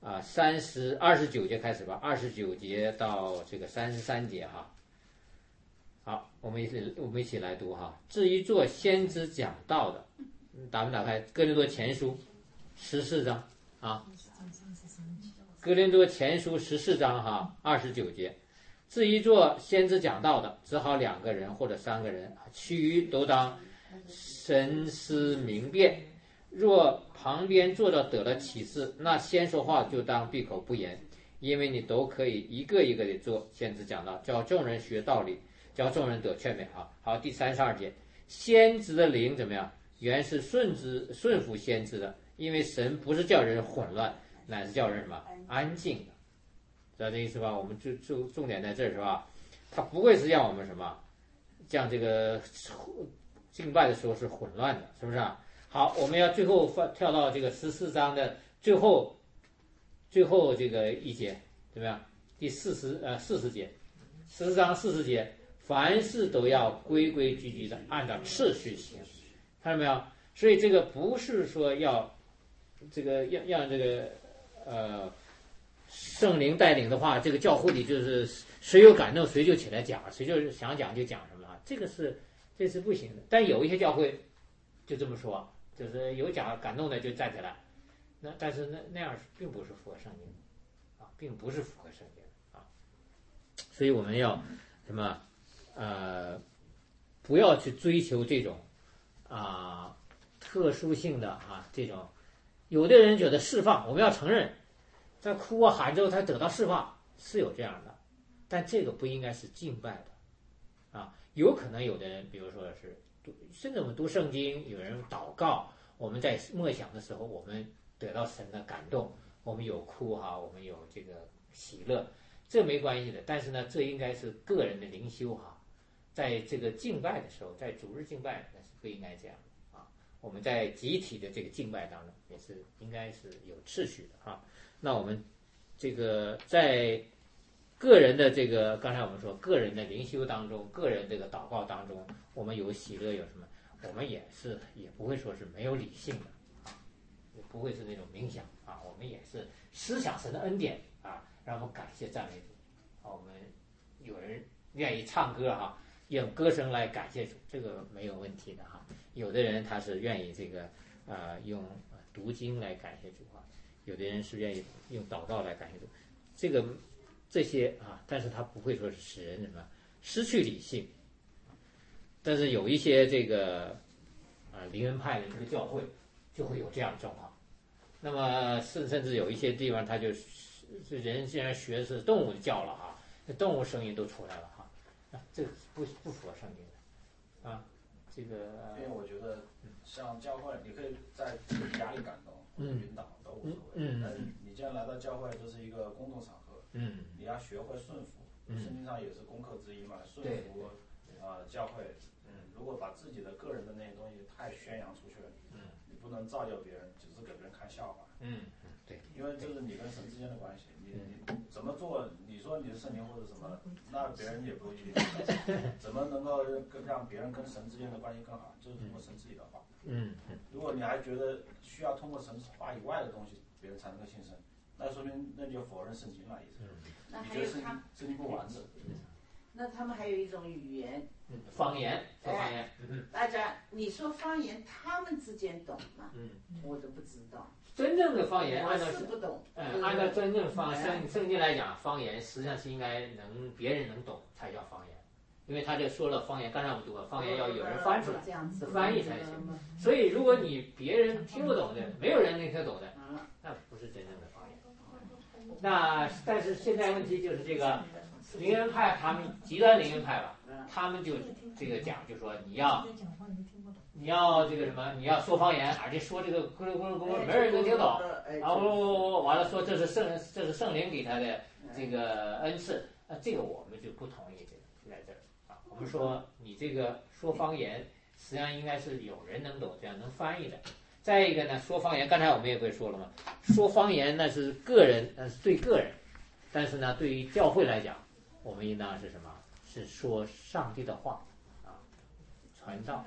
啊三十二十九节开始吧，二十九节到这个三十三节哈。好，我们一起我们一起来读哈。至于做先知讲道的，打没打开哥林多前书十四章啊？哥林多前书十四章哈，二十九节。至于做先知讲道的，只好两个人或者三个人，其余都当神思明辨。若旁边坐着得了启示，那先说话就当闭口不言，因为你都可以一个一个的做先知讲道，教众人学道理，教众人得劝勉啊。好，第三十二节，先知的灵怎么样？原是顺之顺服先知的，因为神不是叫人混乱，乃是叫人什么安静的，知道这意思吧？我们就就重点在这儿是吧？他不会是让我们什么，像这个敬拜的时候是混乱的，是不是啊？好，我们要最后翻跳到这个十四章的最后，最后这个一节怎么样？第四十呃四十节，十四章四十节，凡事都要规规矩矩的按照次序行，看到没有？所以这个不是说要这个让让这个呃圣灵带领的话，这个教会里就是谁有感动谁就起来讲，谁就想讲就讲什么，这个是这是不行的。但有一些教会就这么说。就是有讲感动的就站起来，那但是那那样并不是符合圣经啊，并不是符合圣经啊，所以我们要什么呃，不要去追求这种啊特殊性的啊这种，有的人觉得释放，我们要承认，在哭啊喊之后他得到释放是有这样的，但这个不应该是敬拜的啊，有可能有的人，比如说是。甚至我们读圣经，有人祷告，我们在默想的时候，我们得到神的感动，我们有哭哈，我们有这个喜乐，这没关系的。但是呢，这应该是个人的灵修哈，在这个敬拜的时候，在主日敬拜那是不应该这样啊。我们在集体的这个敬拜当中，也是应该是有秩序的哈。那我们这个在个人的这个，刚才我们说个人的灵修当中，个人这个祷告当中，我们有喜乐有什么？我们也是也不会说是没有理性的啊，也不会是那种冥想啊，我们也是思想神的恩典啊，让我们感谢赞美主啊。我们有人愿意唱歌哈、啊，用歌声来感谢主，这个没有问题的哈、啊。有的人他是愿意这个啊用读经来感谢主啊，有的人是愿意用祷告来感谢主，这个。这些啊，但是它不会说是使人什么失去理性。但是有一些这个啊灵恩派的这个教会就会有这样的状况。那么甚甚至有一些地方，他就这人既然学的是动物叫了哈，那动物声音都出来了哈，啊，这不不符合圣经的啊。这个因为我觉得像教会，你可以在家里感动或者晕倒都无所谓， 嗯嗯、 但是你既然来到教会，这是一个公众场合。 嗯， 你要学会顺服，圣经上也是功课之一嘛，顺服啊、呃、教会。嗯，如果把自己的个人的那些东西太宣扬出去了，嗯，你不能造就别人，只是给别人看笑话。 嗯，对， 因为这是你跟神之间的关系，你你怎么做，你说你是圣灵或者什么，那别人也不一定。怎么能够跟让别人跟神之间的关系更好？就是通过神自己的话。 嗯， 如果你还觉得需要通过神话以外的东西，别人才能够信神。那说明那就否认圣经了，意思。 那还有他圣经不完整。 那他们还有一种语言， 嗯，方言，说方言。 嗯，大家你说方言，他们之间懂吗？ 嗯， 我都不知道。 真正的方言，按照是不懂。 嗯，按照真正方圣圣经来讲，方言实际上是应该能别人能懂才叫方言，因为他这说了方言，刚才我们读了方言要有人翻出来，是翻译才行。所以如果你别人听不懂的，没有人能听懂的。那不是真正的方言。那但是现在问题就是这个灵恩派，他们极端灵恩派吧，他们就这个讲，就说你要你要这个什么，你要说方言，而且说这个咕噜咕噜咕噜，没人能听懂。然后完了说这是圣这是圣灵给他的这个恩赐，那这个我们就不同意这个在这儿啊。我们说你这个说方言，实际上应该是有人能懂，这样能翻译的。再一个呢，说方言，刚才我们也会说了嘛，说方言那是个人，那是对个人，但是呢，对于教会来讲，我们应当是什么？是说上帝的话啊，传道。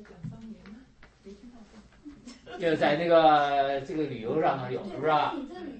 就是在那个这个旅游上头有，是不是啊？ 你这旅游的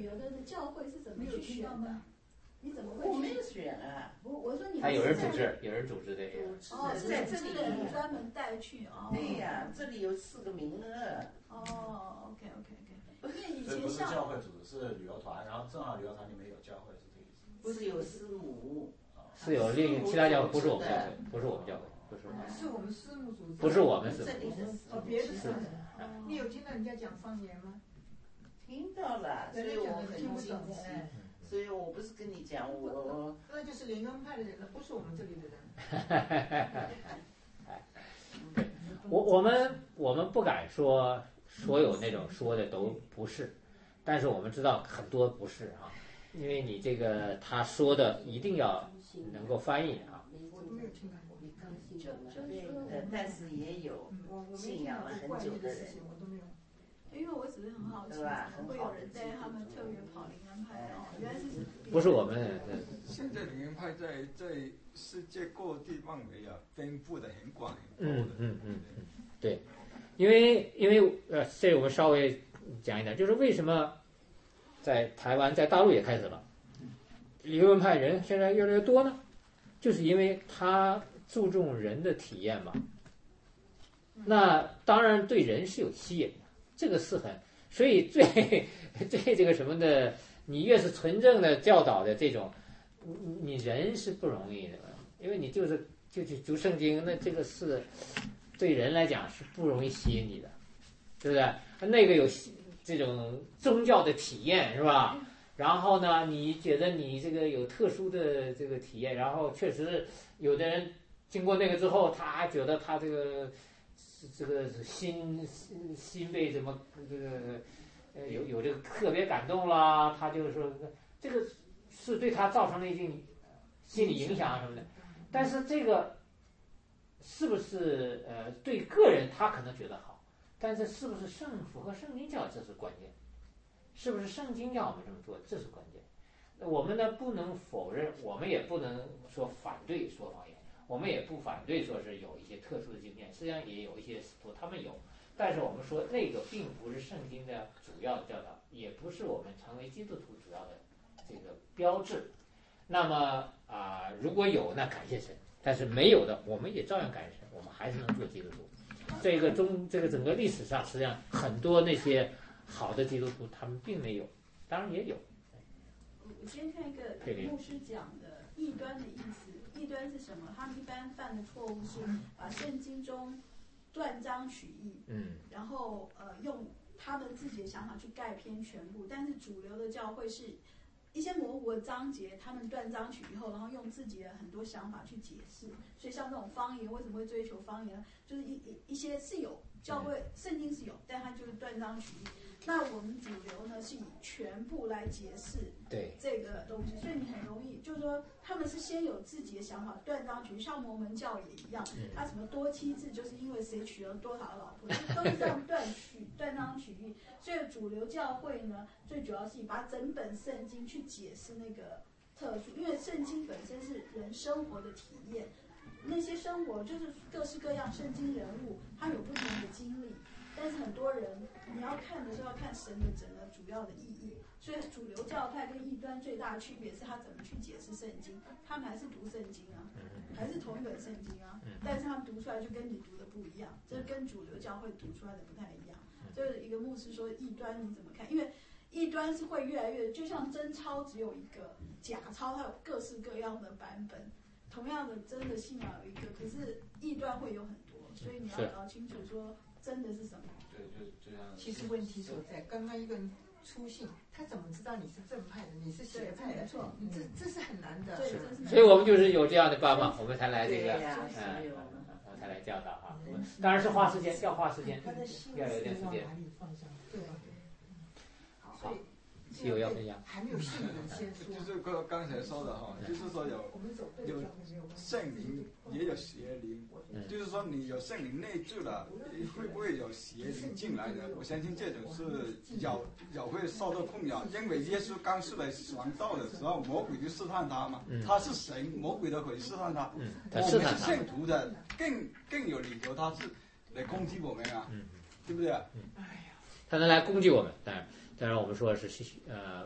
教会是怎么去选的？你怎么会？ 我没有选啊， 我我说你还有人组织，有人组织的。 哦，是在这里专门带去哦。 对呀，这里有四个名额。 哦 ，OK OK OK。因为以所以不是前像教会组织，是旅游团，然后正好旅游团里面有教会，是这个意思。 不是有师母， 是有另其他教会，不是我们教会，不是我们教会，不是我们。 是我们师母组织， 不是我们师母。 这里的师哦， 母别的师母。你有听到人家讲方言吗？ 听到了，所以我很惊奇。所以我不是跟你讲我， 那就是灵恩派的人了，不是我们这里的人。 对，我我们我们不敢说所有那种说的都不是，但是我们知道很多不是啊，因为你这个他说的一定要能够翻译啊。 我都没有听过， 呃，但是也有信仰了很久的人， 我都没有。 因为我只是很好奇，怎么会有人带他们特别跑灵恩派哦？原来是不是我们。 现在灵恩派在在世界各地范围啊，分布的很广很多的。 嗯嗯嗯，对，因为因为呃，这我们稍微讲一点，就是为什么在台湾、在大陆也开始了，灵恩派人现在越来越多呢？就是因为他注重人的体验嘛。那当然对人是有吸引的。这个是很，所以最最这个什么的，你越是纯正的教导的这种，你你人是不容易的，因为你就是就去读圣经，那这个是对人来讲是不容易吸引你的，对不对？那个有这种宗教的体验是吧？然后呢，你觉得你这个有特殊的这个体验，然后确实有的人经过那个之后，他觉得他这个。这个心心心被什么这个呃有有这个特别感动啦，他就是说这个是对他造成了一定心理影响什么的，但是这个是不是呃对个人他可能觉得好，但是是不是圣符合圣经教这是关键，是不是圣经叫我们这么做这是关键。我们呢不能否认，我们也不能说反对说方言。我们也不反对说是有一些特殊的经验，实际上也有一些使徒他们有，但是我们说那个并不是圣经的主要的教导，也不是我们成为基督徒主要的这个标志。那么啊、呃，如果有那感谢神，但是没有的我们也照样感谢神，我们还是能做基督徒。这个中这个整个历史上，实际上很多那些好的基督徒他们并没有，当然也有。 我先看一个牧师讲的异端的意思。异端是什么？他们一般犯的错误是把圣经中断章取义， 嗯， 然后呃用他们自己的想法去盖篇全部。但是主流的教会是一些模糊的章节，他们断章取义后，然后用自己的很多想法去解释。所以像这种方言，为什么会追求方言？就是一一一些是有教会圣经是有，但它就是断章取义。那我们主流呢是以全部来解释对这个东西，所以你很容易就是说他们是先有自己的想法，断章取义，像摩门教也一样，他什么多妻制就是因为谁娶了多少老婆，都是这样断取断章取义。所以主流教会呢，最主要是以把整本圣经去解释那个特殊，因为圣经本身是人生活的体验，那些生活就是各式各样圣经人物，他有不同的经历。但是很多人你要看的时候要看神的整个主要的意义，所以主流教派跟异端最大的区别是他怎么去解释圣经，他们还是读圣经啊，还是同一本圣经啊，但是他们读出来就跟你读的不一样，这跟主流教会读出来的不太一样。就是一个牧师说异端你怎么看？因为异端是会越来越，就像真钞只有一个，假钞它有各式各样的版本，同样的真的信仰有一个，可是异端会有很多，所以你要搞清楚说真的是什么。 对，就这样。 其实问题所在，刚刚一个人出信，他怎么知道你是正派的，你是邪派的？ 没错， 这这是很难的。 对，这是。 所以我们就是有这样的办法，我们才来这个， 嗯， 我们才来教导哈。当然是花时间，要花时间，要有点时间。 对。 好，西游要分享。 还没有信的人先说。 就是刚刚才说的哈，就是说有有圣灵，也有邪灵，就是说你有圣灵内住了，会不会有邪灵进来的？我相信这种是有有会受到困扰，因为耶稣刚出来传道的时候，魔鬼就试探他嘛，他是神，魔鬼都可以试探他， 嗯，他试探他。 我们是信徒的，更更有理由他是来攻击我们啊， 嗯， 对不对？ 他能来攻击我们，当然。当然，我们说是呃，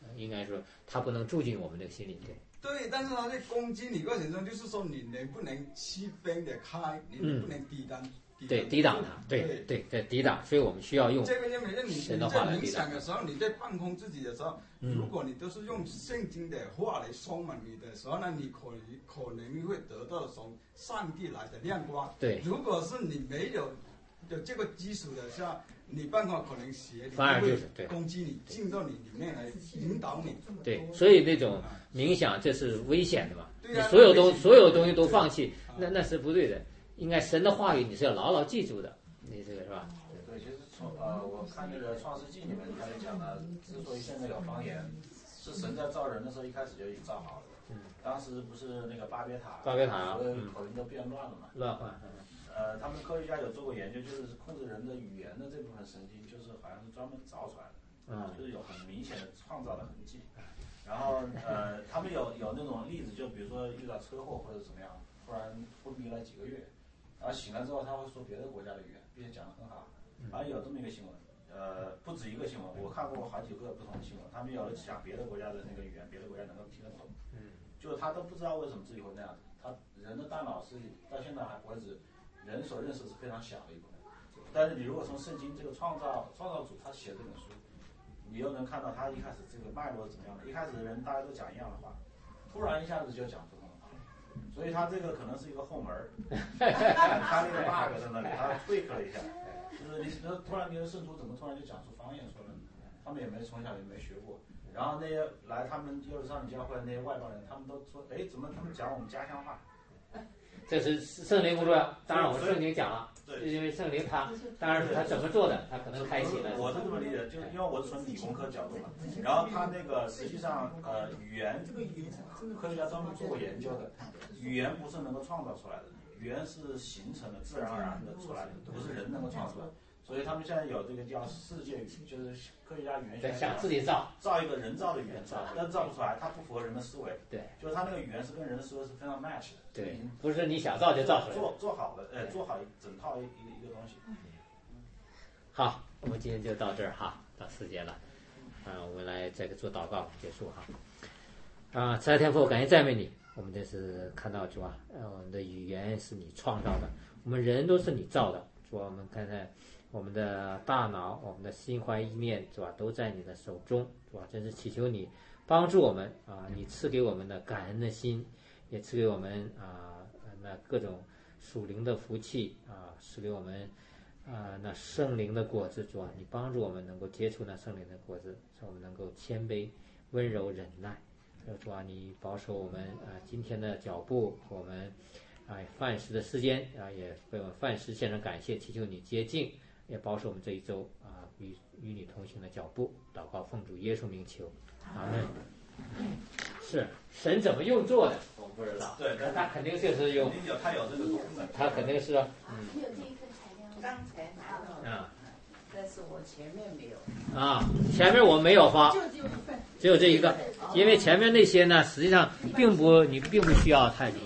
应该说它不能住进我们这个心里。对。 对，但是它在攻击你过程中，就是说你能不能区分得开，你能不能抵挡？ 嗯、对，抵挡它，对对 对, 对，抵挡。所以我们需要用这个，因为你你在冥想的时候，你在放空自己的时候， 嗯、 如果你都是用圣经的话来充满你的时候呢，你可能可能会得到从上帝来的亮光。 对， 如果是你没有有这个基础的时候，你办法可能邪灵反而就是对攻击你，进到你里面来引导你。 对，所以那种冥想这是危险的嘛。 对啊、 你所有东所有东西都放弃，那那是不对的。应该神的话语你是要牢牢记住的，你这个是吧？ 对，其实从呃，我看那个《创世纪》里面他就讲了，之所以现在有方言，是神在造人的时候一开始就已经造好了。 嗯。 当时不是那个巴别塔， 巴别塔， 所有口音都变乱了嘛。 乱换。 呃，他们科学家有做过研究，就是控制人的语言的这部分神经，就是好像是专门凿出来的， 嗯， 就是有很明显的创造的痕迹。然后呃，他们有有那种例子，就比如说遇到车祸或者怎么样，突然昏迷了几个月，然后醒来之后他会说别的国家的语言，并且讲得很好。然后有这么一个新闻，呃，不止一个新闻，我看过好几个不同的新闻，他们有的讲别的国家的那个语言，别的国家能够听得懂， 嗯， 就是他都不知道为什么自己会那样子。他人的大脑是到现在还为止。人所认识是非常小的一部分，但是你如果从圣经这个创造创造主他写这本书，你又能看到他一开始这个脉络是怎么样的。一开始的人大家都讲一样的话，突然一下子就讲不同的话，所以他这个可能是一个后门，他那个 bug 在那里，他 tweak 了一下，就是你突然别人圣徒怎么突然就讲出方言出来了？他们也没从小也没学过，然后那些来他们耶路撒冷教会的那些外邦人，他们都说，哎，怎么他们讲我们家乡话？ 这是圣灵工作，当然我们圣经讲了，因为圣灵他当然是他怎么做的，他可能开启了。 我是这么理解，就是因为我是从理工科角度嘛，然后他那个实际上呃语言，科学家专门做过研究的，语言不是能够创造出来的，语言是形成的，自然而然的出来的，不是人能够创造出来的。所以他们现在有这个叫世界语，就是科学家语言学想自己造造一个人造的语言出来，但造不出来，它不符合人的思维。 对， 就是他那个语言是跟人的思维是非常 match 的。 对，不是你想造就造出来。 做做好的，呃，做好一整套一一个一个东西。 好，我们今天就到这儿哈，到四节了，啊，我们来这个做祷告结束哈。啊，慈爱天父，感谢赞美你，我们这是看到主啊，呃，我们的语言是你创造的，我们人都是你造的，主啊，我们看看。我们的大脑，我们的心怀意念，是吧？都在你的手中，是吧？真是祈求你帮助我们啊！你赐给我们的感恩的心，也赐给我们啊那各种属灵的福气啊，赐给我们啊那圣灵的果子，主啊，你帮助我们能够接触那圣灵的果子，使我们能够谦卑、温柔、忍耐。主啊，你保守我们啊今天的脚步，我们啊饭食的时间啊，也为我们饭食献上感谢，祈求你接近。也保守我们这一周啊与与你同行的脚步，祷告奉主耶稣名求，阿门。是神怎么用做的，我们不知道。 对， 他肯定就是有， 有他有这个功能， 他肯定是。 嗯。有这一份材料，刚才拿到。啊。但是我前面没有。啊， 前面我没有发， 就只有一份， 只有这一个，因为前面那些呢，实际上并不，你并不需要太多。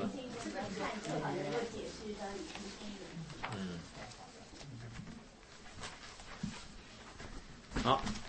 好。